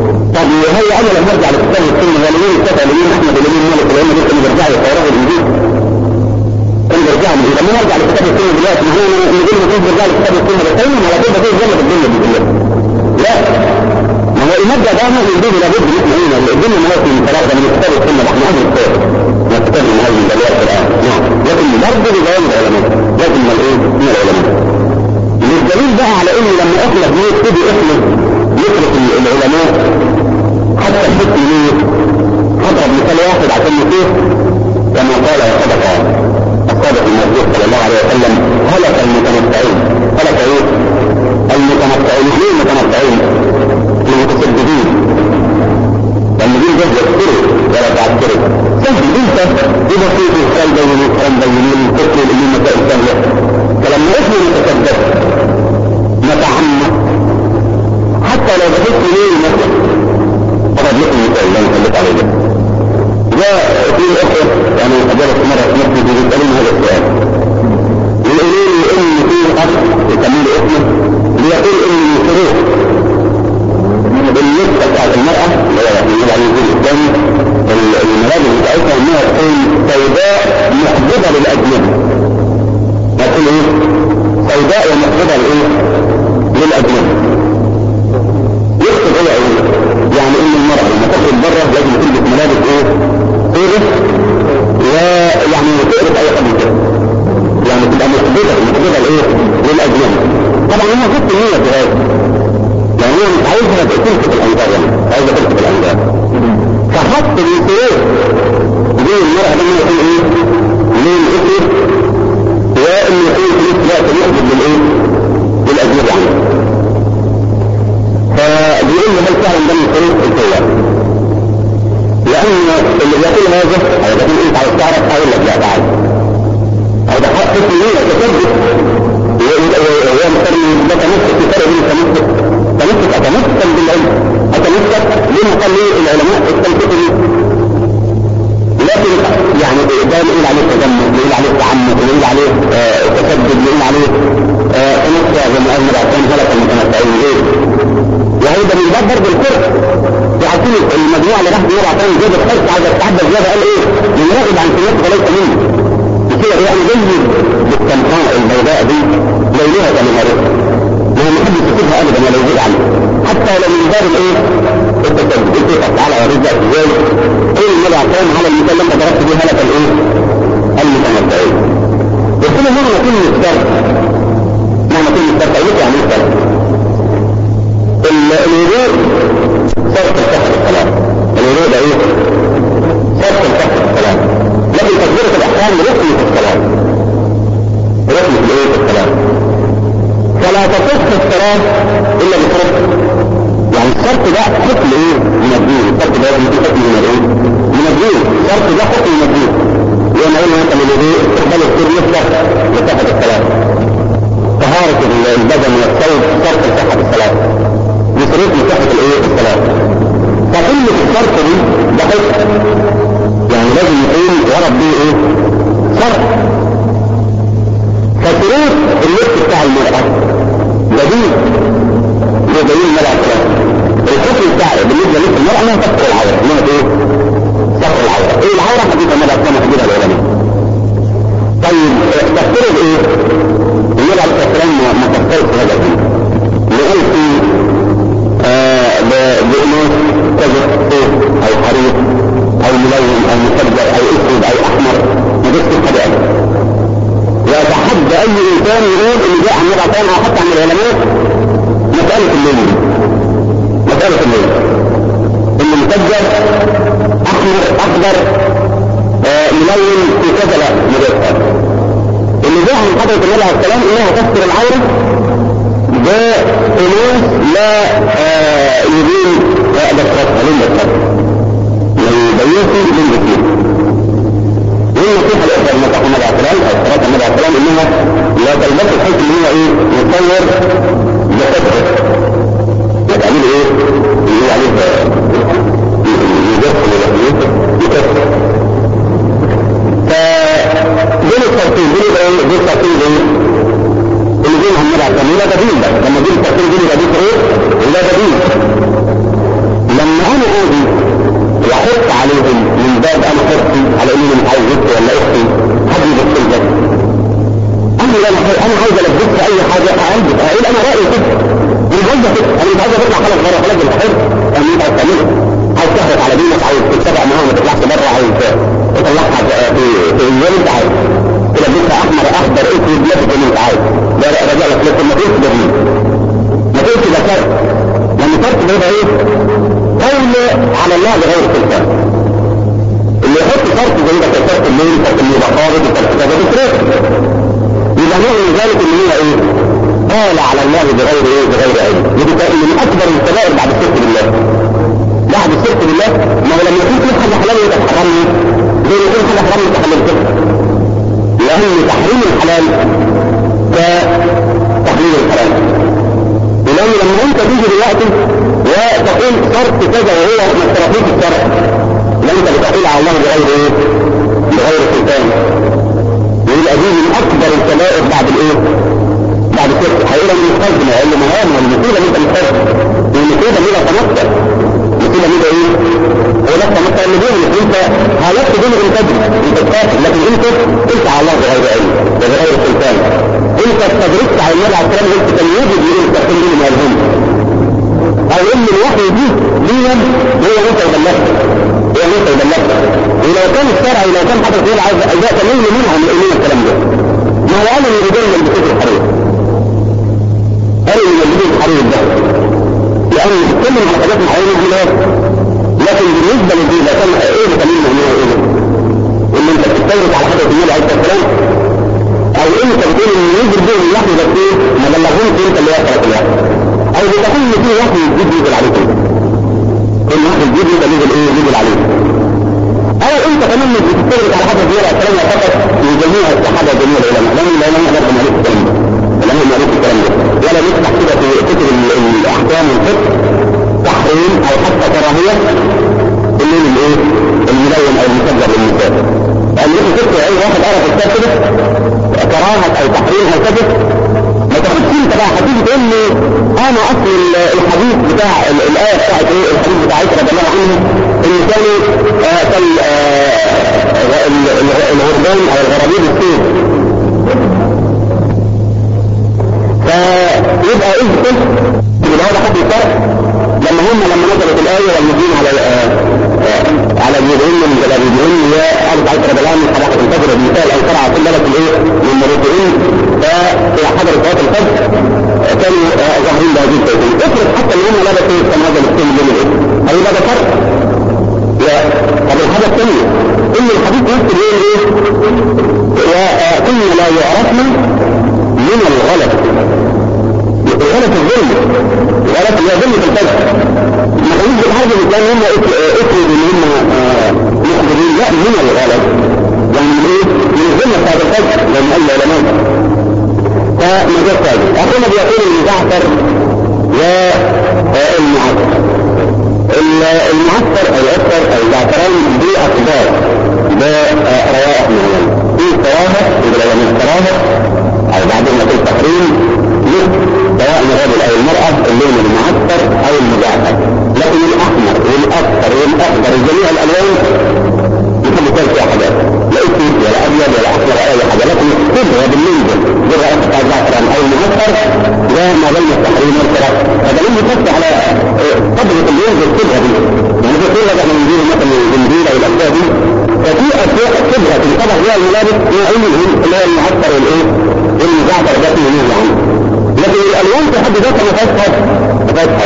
هو انا لما ارجع لكتاب السنه واليمين الكتاب اليمين احمد اليمين مالك اليمين دول كانوا بيرجعوا يقراوا الانجيل، كانوا بيرجعوا لما نرجع لكتاب السنه دلوقتي ما هو نقول المفروض نرجع لكتاب السنه بس دايما على طول بقول جنة الدنيا دي كلها. لا ما هو المبدا ده ما يدل لابد ان احنا هنا الدنيا ما في ثلاثه من كتاب السنه احنا هذا الكتاب نكتب من هذه الدلالات الان نعم، لكن برضه بيان العلماء لازم من ايه من العلماء. للدليل بقى على ان لما احنا بنبتدي احنا نترك العلماء حتى الحكم ليه اضرب مثال واحد عشان نشوف كما قال وصدق الصادق المصدوق صلى الله عليه وسلم هلك المتمتعين. هلك ايه المتمتعين؟ ليه المتمتعين؟ المتسددين. الذين جد يكفروا ولا تعكروا سهل انت اذا فيه الخال بين الخال بين الكفر اللي مسائل سهله. فلما اسمه متسدد نتعمى حتى لو بحثت ليه المسألة أرد لكم مثال لن أخلق عليه ده. جاء في الأخوة يعني أجابت مرة في نفسي بيسألون هذا السؤال يقولون لي إن في أخ يسميه اسمه ليقول إن شروط بالنسبة بتاعت المرأة اللي هو يقول عليه الجزء الثاني الملابس بتاعتها إنها تكون سوداء محببة للأجنبي. هتقول إيه؟ سوداء ومحببة لإيه؟ للأجنبي. يقصد ايه ايه؟ يعني ان المرأة لما تخرج بره لازم تلبس ملابس ايه؟ تقرف ويعني تقرف اي حد كده. يعني تبقى محببة لايه؟ للاجنبي. طبعا هو خط النية في هذا. يعني هو مش عايزها تلفت الانظار يعني، عايزها تلفت الانظار. فحط الانسان دي المرأة لما يكون ايه؟ ليه الاسر وان يكون في نفس الوقت يحبب للايه؟ للاجنبي عنه. فبيقول له هل فعلا ده من طريق القوة؟ لأن اللي بيقول هذا أو بيقول إنت عايز تعرف أقول لك لا تعال. هذا حق السنين التسدد وهو مقرن ده تمسك في فرق بين أتمسك بالعلم أتمسك لما قال لي العلماء التمسكوا لكن يعني ده نقول عليه تجمد، نقول عليه تعمد، نقول عليه تسدد، نقول عليه تمسك زي ما قال مرعبين هلك المتمتعين ليه؟ وهيدا من باب برضه الكرة. وعارفين المجموعة اللي راح يرى عشان زيادة الخلق عايزة تتعدى زيادة قال ايه؟ من راغب عن سنته فليس منه. كده يعني جيد بالتمحاء البيضاء دي ليلها كمهارات. ما محدش يسيبها ابدا ولا يزيد عنها. حتى لو من باب الايه؟ التسدد. الفقه تعالى ورجع ازاي؟ ايه المدى عشان على المثال لما ضربت بيه هلك الايه؟ المتمتعين. وكل مرة نكون مستر. معنى كل مستر ايه يعني مستر؟ الوضوء صرف الصحة الصلاة. الوضوء ده ايه؟ صرف الصحة الصلاة. لكن تكبيرة الأحكام ركن في الصلاة. ركن في الايه في الصلاة. فلا تصح الصلاة إلا بصرف. يعني الصرف ده حكم ايه؟ من الدين. الصرف ده يكون حكم من الايه؟ من الدين. الصرف ده حكم من الدين. لأن قلنا مثلا الوضوء استقبال السر يفتح لصحة الصلاة. طهارة البدن والثوب صرف صحة الصلاة. بشروط مصحة الايه الصلاة. فكلمة الصرف دي ده حكم. يعني لازم يكون ورد بيه ايه؟ صرف. فشروط اللبس بتاع المرأة بديل بديل ملعب الصلاة. الحكم بتاعه بالنسبة لبس المرأة انها تستر العورة. انها ايه؟ ستر العورة. ايه العورة؟ حديثة ملعب كما حديثة العلماء. طيب تستر بايه؟ الملعب الصلاة ما تسترش هذا الدين. لقل في بقناص كذب صوت او حريق او ملون او مسجر او اسود او احمر مدرسة الحدائق. ويتحدى اي انسان يقول ان جاء عن نبع تاني او حتى عن العلماء مسألة الليل. مسألة الليل اللي مسجر احمر اخضر ملون في كذا لا مدرسة. اللي جاء عن حضرة النبي عليه السلام انها تستر العورة ده قناص لا يبين بكرتها لين بكرتها يبينه لين بكرتها. والنصيحة الأخرى لما تقول النبي عليه السلام أو صلاة النبي عليه السلام إنها لا تلبس الحيث إن هو إيه يصور بكتره. يتعمل إيه؟ يقول عليه يجسم ويحييه بكتره. فدول الترتيب دول إيه؟ دول الترتيب إيه؟ اللي دين هم نبع الثاني لا بديل بقى. لما دين التأثير دين يبقى دين ايه؟ ولا بديل. لما انا اقول من باب انا حرصي على اني مش عايز بنتي ولا اختي حد يبص لي بس. انا عايز البسك اي حاجه اقلبك اقول انا رايي كده مش عايز كده، انا مش عايز اطلع خلاص بره خلاص الحر ان انت تعمله، عايز تحرص على دينك، عايز تتبع معاهم ما تطلعش بره، عايز تطلعها في زي ما انت عايز تلبسها احمر اخضر اسود لابس زي ما انت عايز، ده رجع لك. لكن ما تقولش بريء، ما تقولش ده فرق، لان فرق ده يبقى ايه؟ قول على الله بغير سلطان. اللي يحط فرق زي ده كفرق الليل، فرق المبقارب، فرق كذا بتريد، يبقى نوع من ذلك ان هو ايه؟ قال على الله بغير ايه؟ بغير علم. يبقى من اكبر الكبائر بعد الشرك بالله. بعد الشرك بالله ما هو لما يكون كل حاجه حلال يبقى حرام، زي ما يكون حاجه حرام يبقى حلال كده، لان تحريم الحلال كتحريم الحرام. ولان لما انت تيجي دلوقتي وتقول شرط كذا وهو ما اشترطوش الشرط، يبقى انت بتقول على الله بغير ايه؟ بغير سلطان. يبقى دي من اكبر الكبائر بعد الايه؟ بعد الشرك. هيقول من الخزنه يقول له مهام والمثيله انت مخزن، والمثيله ميله تمثل، المثيله ميله ايه؟ هو ده التمثل اللي بيقول انت هلكت دون الانتاجي انت تقاتل، لكن انت قلت على الله بغير علم بغير سلطان. انت استدركت على النبي عليه السلام قلت كان يجب يقول تقول لي ما يلزمك، او ان الوحي دي ديا هو انت يبلغك، هو انت يبلغك. ولو كان الشرع لو كان حد يقول عايز اذا تميل منها من ايه الكلام ده، ما هو قال ان الرجال اللي بيكتب الحرير، قال ان الرجال الحرير ده لان كل الحاجات الحرير دي لا، لكن بالنسبه لدي لا كان ايه تميل منها ايه؟ ان انت بتستورد على حاجه النبي عليه السلام، او انت بتقول ان ينزل به الوحي بس ايه؟ ما بلغهمش انت اللي يقرا الوحي، او بتقول ان في وحي جديد ينزل عليكم، كل وحي جديد ينزل ايه؟ ينزل عليكم. او انت كمان مش بتستورد على حاجه النبي عليه السلام فقط من جميع الصحابه وجميع العلماء، لان لا نقدر نعرف الكلام ده، لا نعرف الكلام ده، ولا نفتح كده في كتب الاحكام والفقه تحريم او حتى كراهيه اللون الايه؟ الملون او المسجل للنساء. لان انت تذكر اي واحد قرا في الكتاب كده كراهه او تحريم او كذا، ما تاخدش انت بقى هتيجي تقول لي انا اصل الحديث بتاع الايه بتاعت ايه؟ الحديث بتاع عائشه رضي الله عنها ان كانوا الغربان او الغرابيب السود، فيبقى ايه كده؟ يبقى هذا حد الفرق لما نزلت الايه والذين على اليدين من جلابيبهن يا ارض عائشه رضي الله عنها حلقه الفجر المثال او شرع كل لك الايه؟ من مرتين ففي حضر صلاه الفجر كانوا ظاهرين بهذه التوحيد. افرض حتى ان هم لبسوا كما هذا الاسم من الايه؟ هيبقى ده فرق. لا طب الحاجه الثانيه ان الحديث يذكر ايه؟ وكنا لا يعرفنا من الغلط، الغلط الظلم، الغلط اللي يظلم في الفجر. ما كانوش بيتحرجوا كان هم افرض ان هم مخبرين، لا من الغلط يعني من ايه؟ من الظلم بتاع الفجر لان قال العلماء. فما جاء ثالث اخونا بيقول المزعتر والمعطر. المعطر او العطر او الزعتران دي اخبار بروائح معينه، في كراهه اذا لم الكراهه او بعد ما في التحريم سواء الرجل او المراه اللون المعطر او المزعتر. لكن الاحمر والاصفر والاخضر جميع الالوان يكون كل فيها حاجات، لا اسود ولا ابيض ولا احمر ولا اي حاجه، لكن الصبغه بالنسبه للرائحه بتاع الزعتران او المعطر لا ما بين التحريم والكراهه. هذا لم يحط على طبقه اللون بالصبغه دي، يعني في صبغه احنا بنجيب مثلا الجنزيره والاشياء دي، ففي اشياء صبغه في طبق فيها الملابس نوعين منهم اللي هو المعطر والايه؟ والمزعتر ده فيه نوع عنه، لكن الالوان في حد ذاتها ما فيهاش حد.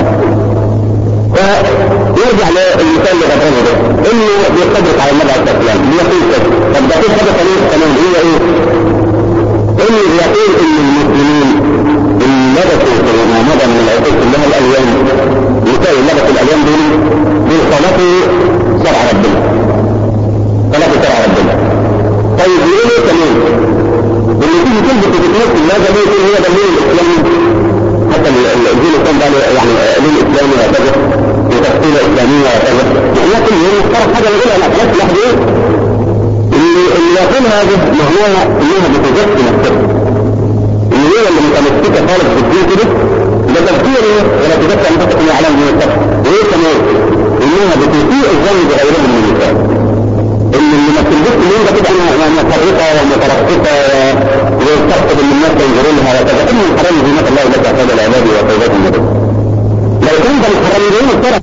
فيرجع للمثال اللي غدرنا ده انه بيقدرك على النبي عليه الصلاه والسلام بيقول كده. طب ده في حاجه ثانيه كمان هي ايه؟ انه بيقول ان المسلمين اللي لبسوا ما مضى من العقول كلها الالوان، مثال لبسوا الالوان دول صلاتوا شرع ربنا، صلاتوا شرع ربنا. طيب يقولوا كمان اللي تيجي تلبس وتتمثل لا ده يكون هو ده اللون الاسلامي، حتى الدين الاسلامي ده يعني لون اسلامي وكذا وتفصيله اسلاميه وكذا، يعني لكن هي مختار حاجه نقولها الاخلاق لوحده ايه؟ اللي يقول هذا معناها انها بتزكي نفسها، ان هي اللي متمسكه خالص بالدين كده ده تفكير ايه؟ ولا تزكي انفسكم يعلم من التقوى، وايه كمان؟ انها بتسيء الظن بغيرهم من النساء، ده كده انا مفرطه ومترقصه ويستقبل من الناس ينظروا لها وكذا. ان الحرام زينة الله لك اعتاد العباد وطيبات النبي. لو كان ده الحرام يقولون الصراحه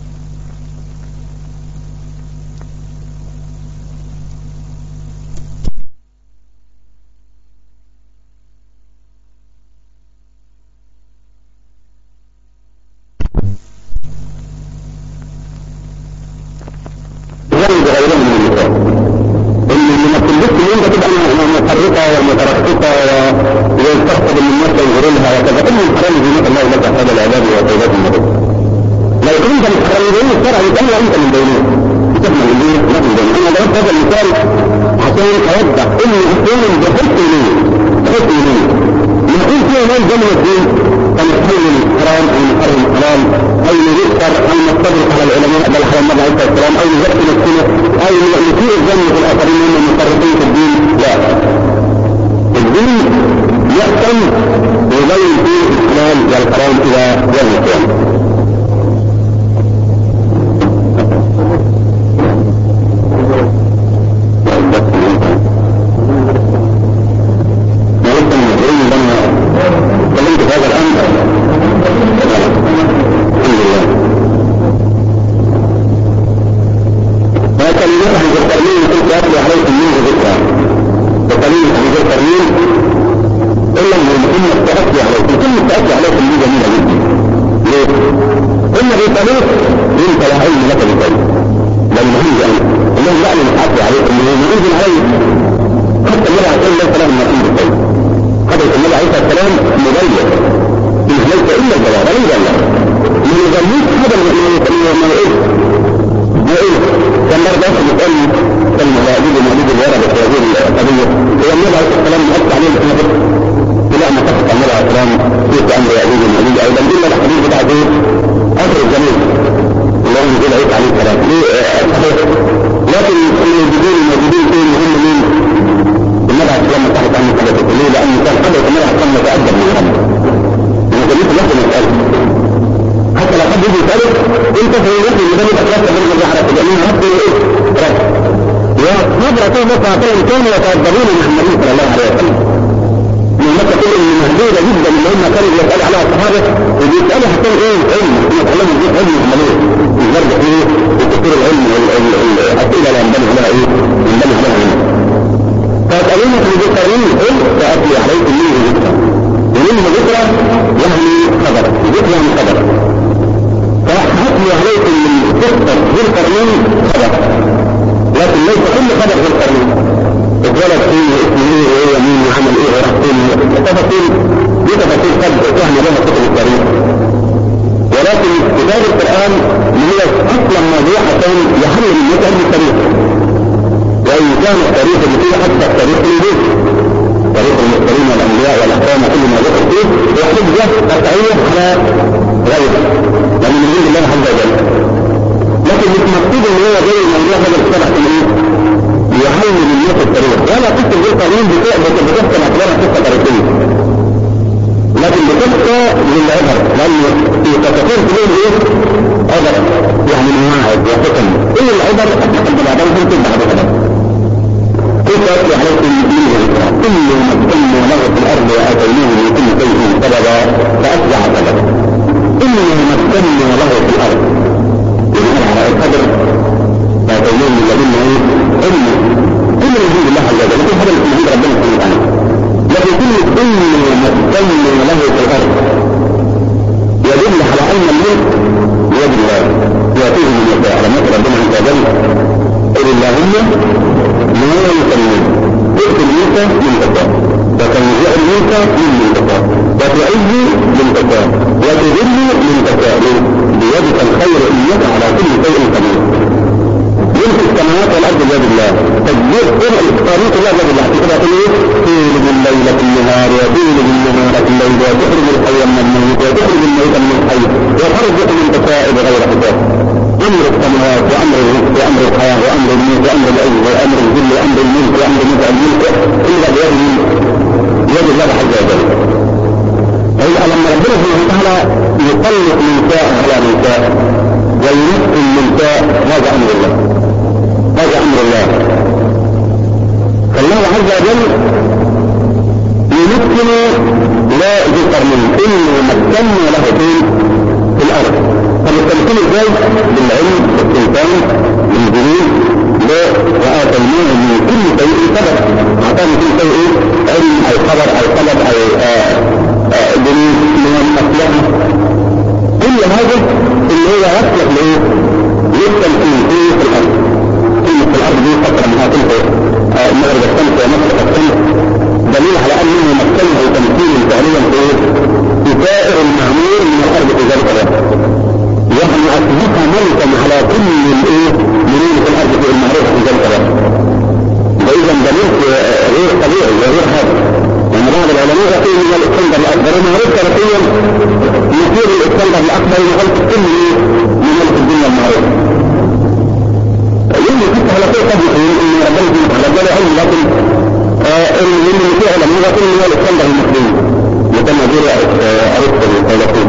وجل يمكن لا ذي القرنين إنه مكنا له في الأرض. فالتمكين ازاي؟ بالعلم والسلطان بالجنود وآتيناه من كل شيء سبب. أعطانا كل شيء علم أو خبر أو طلب أو جنود من المصلحة. كل هذا اللي هو يصلح له للتمكين في الأرض. كلمة في الأرض دي فترة من هاتين مغرب الشمس ومشرق الشمس دليل على أنه مكنه تمكين فعليا في سائر المعمول من الأرض في ذلك الوقت. يعني أصبح ملكا على كل مرور في الأرض في المعروف في ذلك الوقت. فإذا دليل غير طبيعي وغير هذا. يعني بعض العلماء يقول من الإسكندر الأكبر ومعروف تاريخيا يصير الإسكندر الأكبر يغلق كل من ملك الدنيا المعروف. يمكن حتى على كل قبل إن ربنا سبحانه على ذلك علم، لكن اللي فيه علم هو كل من الإسكندر المسلم يتم دور أرسطو الثلاثين.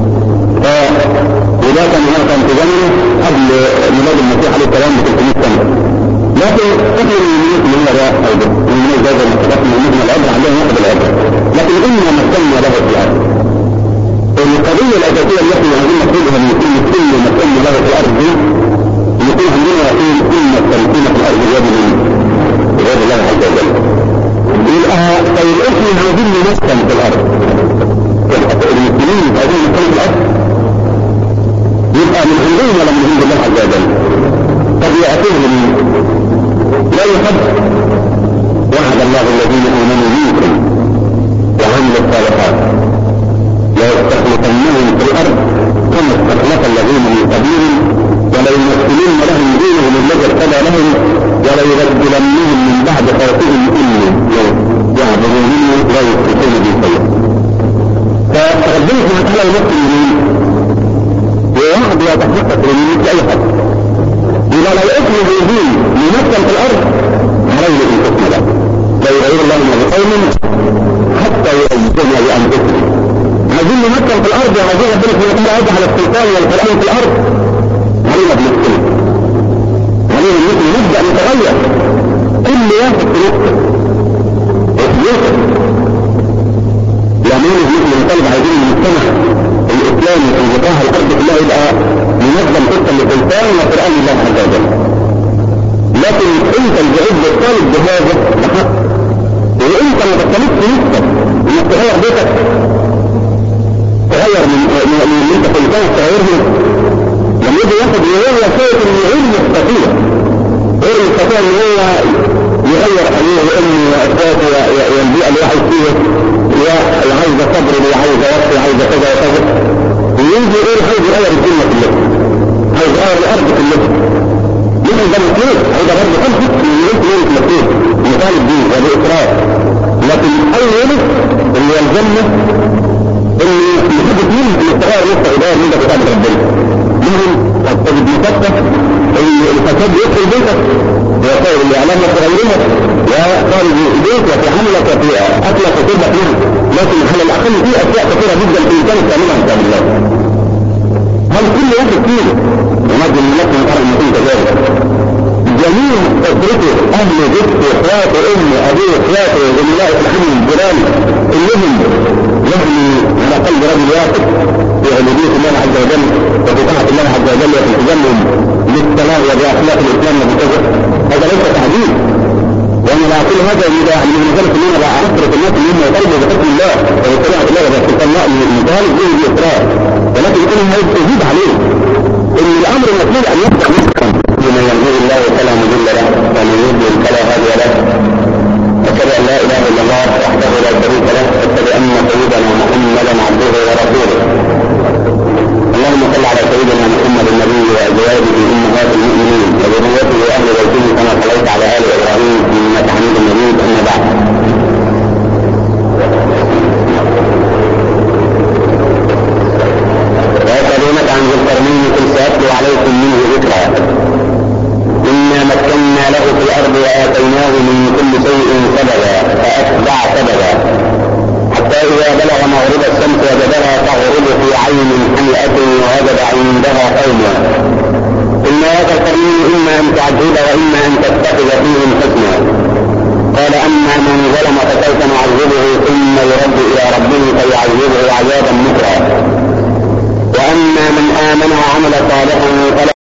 وذا كان هناك في زمنه قبل ميلاد المسيح عليه السلام ب 300 سنة. لكن قبل من وراء أيضا من زاد المسيح من العبر عليه يأخذ العبر. لكن إننا مكنا له في الأرض. القضية الأساسية التي عايزين نقولها من كل مكنا له في الأرض دي يكون عندنا يقول كل التمكين في الأرض بيد الله عز وجل. يبقى طيب احنا عايزين نسكن في الأرض. المسلمين عايزين نسكن في الأرض. يبقى من عندهم ولا من عند الله عز وجل؟ قد يأتيهم لا يحب. وعد الله الذين آمنوا منكم وعملوا الصالحات ليستخلفنهم في الأرض كما استخلف الذين من قبلهم وليمثلن لهم دينهم الذي ارتضى لهم وليبدلنهم من بعد خوفهم يعبدونني لا يشركون بي شيئا. فربنا سبحانه وتعالى يمثل مين؟ وواحد يتحقق لمن أي حد. إذا لو اسم الدين يمثل في الأرض عليه أن تسمى له. لا يغير الله ما بقوم حتى يؤذون بأنفسهم. عايزين نمثل في الأرض وعايزين ربنا سبحانه وتعالى على السلطان والقرآن في الأرض. علينا بنفسنا. علينا بنفسنا نبدأ نتغير. كل واحد في نفسه. وحيوته. يعملوا مثل نطلب عايزين المجتمع الإسلامي في غطاء الأرض كلها يبقى منظم قصة لسلطان وقرآن الله عز وجل. لكن انت الجعيد بالطالب بهذا بحق. وانت ما تطلبش نفسك انك تغير بيتك. تغير من انت سلطان تغيره. لما يجي ياخد وهو شايف ان غير مستطيع. غير مستطيع ان هو يغير حليه وان اخواته والبيئة اللي واحد فيه وعايزة صبر وعايزة وقت وعايزة كذا وكذا. وينجي غير عايز يغير الدنيا كلها. عايز يغير الارض كلها. لكن ده مكلوب هذا برضه خمسة من مكلوب مطالب به وبإقرار. لكن أول اللي يلزمنا اللي يحب فيه ان التغير نفسه إدارة من ده كتاب ربنا. منهم قد تجد مفتح الفساد يدخل بيتك ويقول الإعلام يتغيرها وخارج بيت وفي عملك وفي أكلك وكلك منه. لكن على الأقل في أشياء كثيرة جدا في إمكانك تعملها كتاب الله. هل كل واحد فيه ونجد من لكم قرن مكين كذلك جميع أسرته أهل جدته إخواته أمه أبيه إخواته زملاء الحمل الجيران كلهم يهني على قلب رجل واحد في عبودية الله عز وجل وفي طاعة الله عز وجل وفي التزامهم للصلاة وبأخلاق الإسلام وبكذا. هذا ليس تعديل. وأنا لا أقول هذا إذا من ذلك أننا لا أحصرة الناس منهم ويطلبوا بحكم الله ويطلعوا الله وبحكم الله المطالب به بإسراء. ولكن أنا أزيد عليه إن الأمر المطلوب أن يفتح مسكا لمن يرجو الله فلا مضل له ومن يضلل فلا هادي له. أشهد أن لا إله إلا الله وحده لا شريك له وأشهد أن سيدنا محمدا عبده ورسوله. اللهم صل على سيدنا محمد النبي وأزواجه أمهات المؤمنين وذريته وأهل بيته كما صليت على آل إبراهيم إنك حميد مجيد. أما بعد ويسألونك عن ذي القرنين قل سأتلو عليكم منه ذكرا. إنا مكنا له في الأرض وآتيناه من كل شيء سببا فأتبع سببا حتى إذا بلغ مغرب الشمس وجدها تغرب في عين حمئة ووجد عندها قوما. إن هذا القرنين إما أن تعذب وإما أن تتخذ فيهم حسنا قال أما من ظلم فسوف نعذبه ثم يرد إلى ربه فيعذبه عذابا نكرا، وأما من آمن وعمل صالحا فلا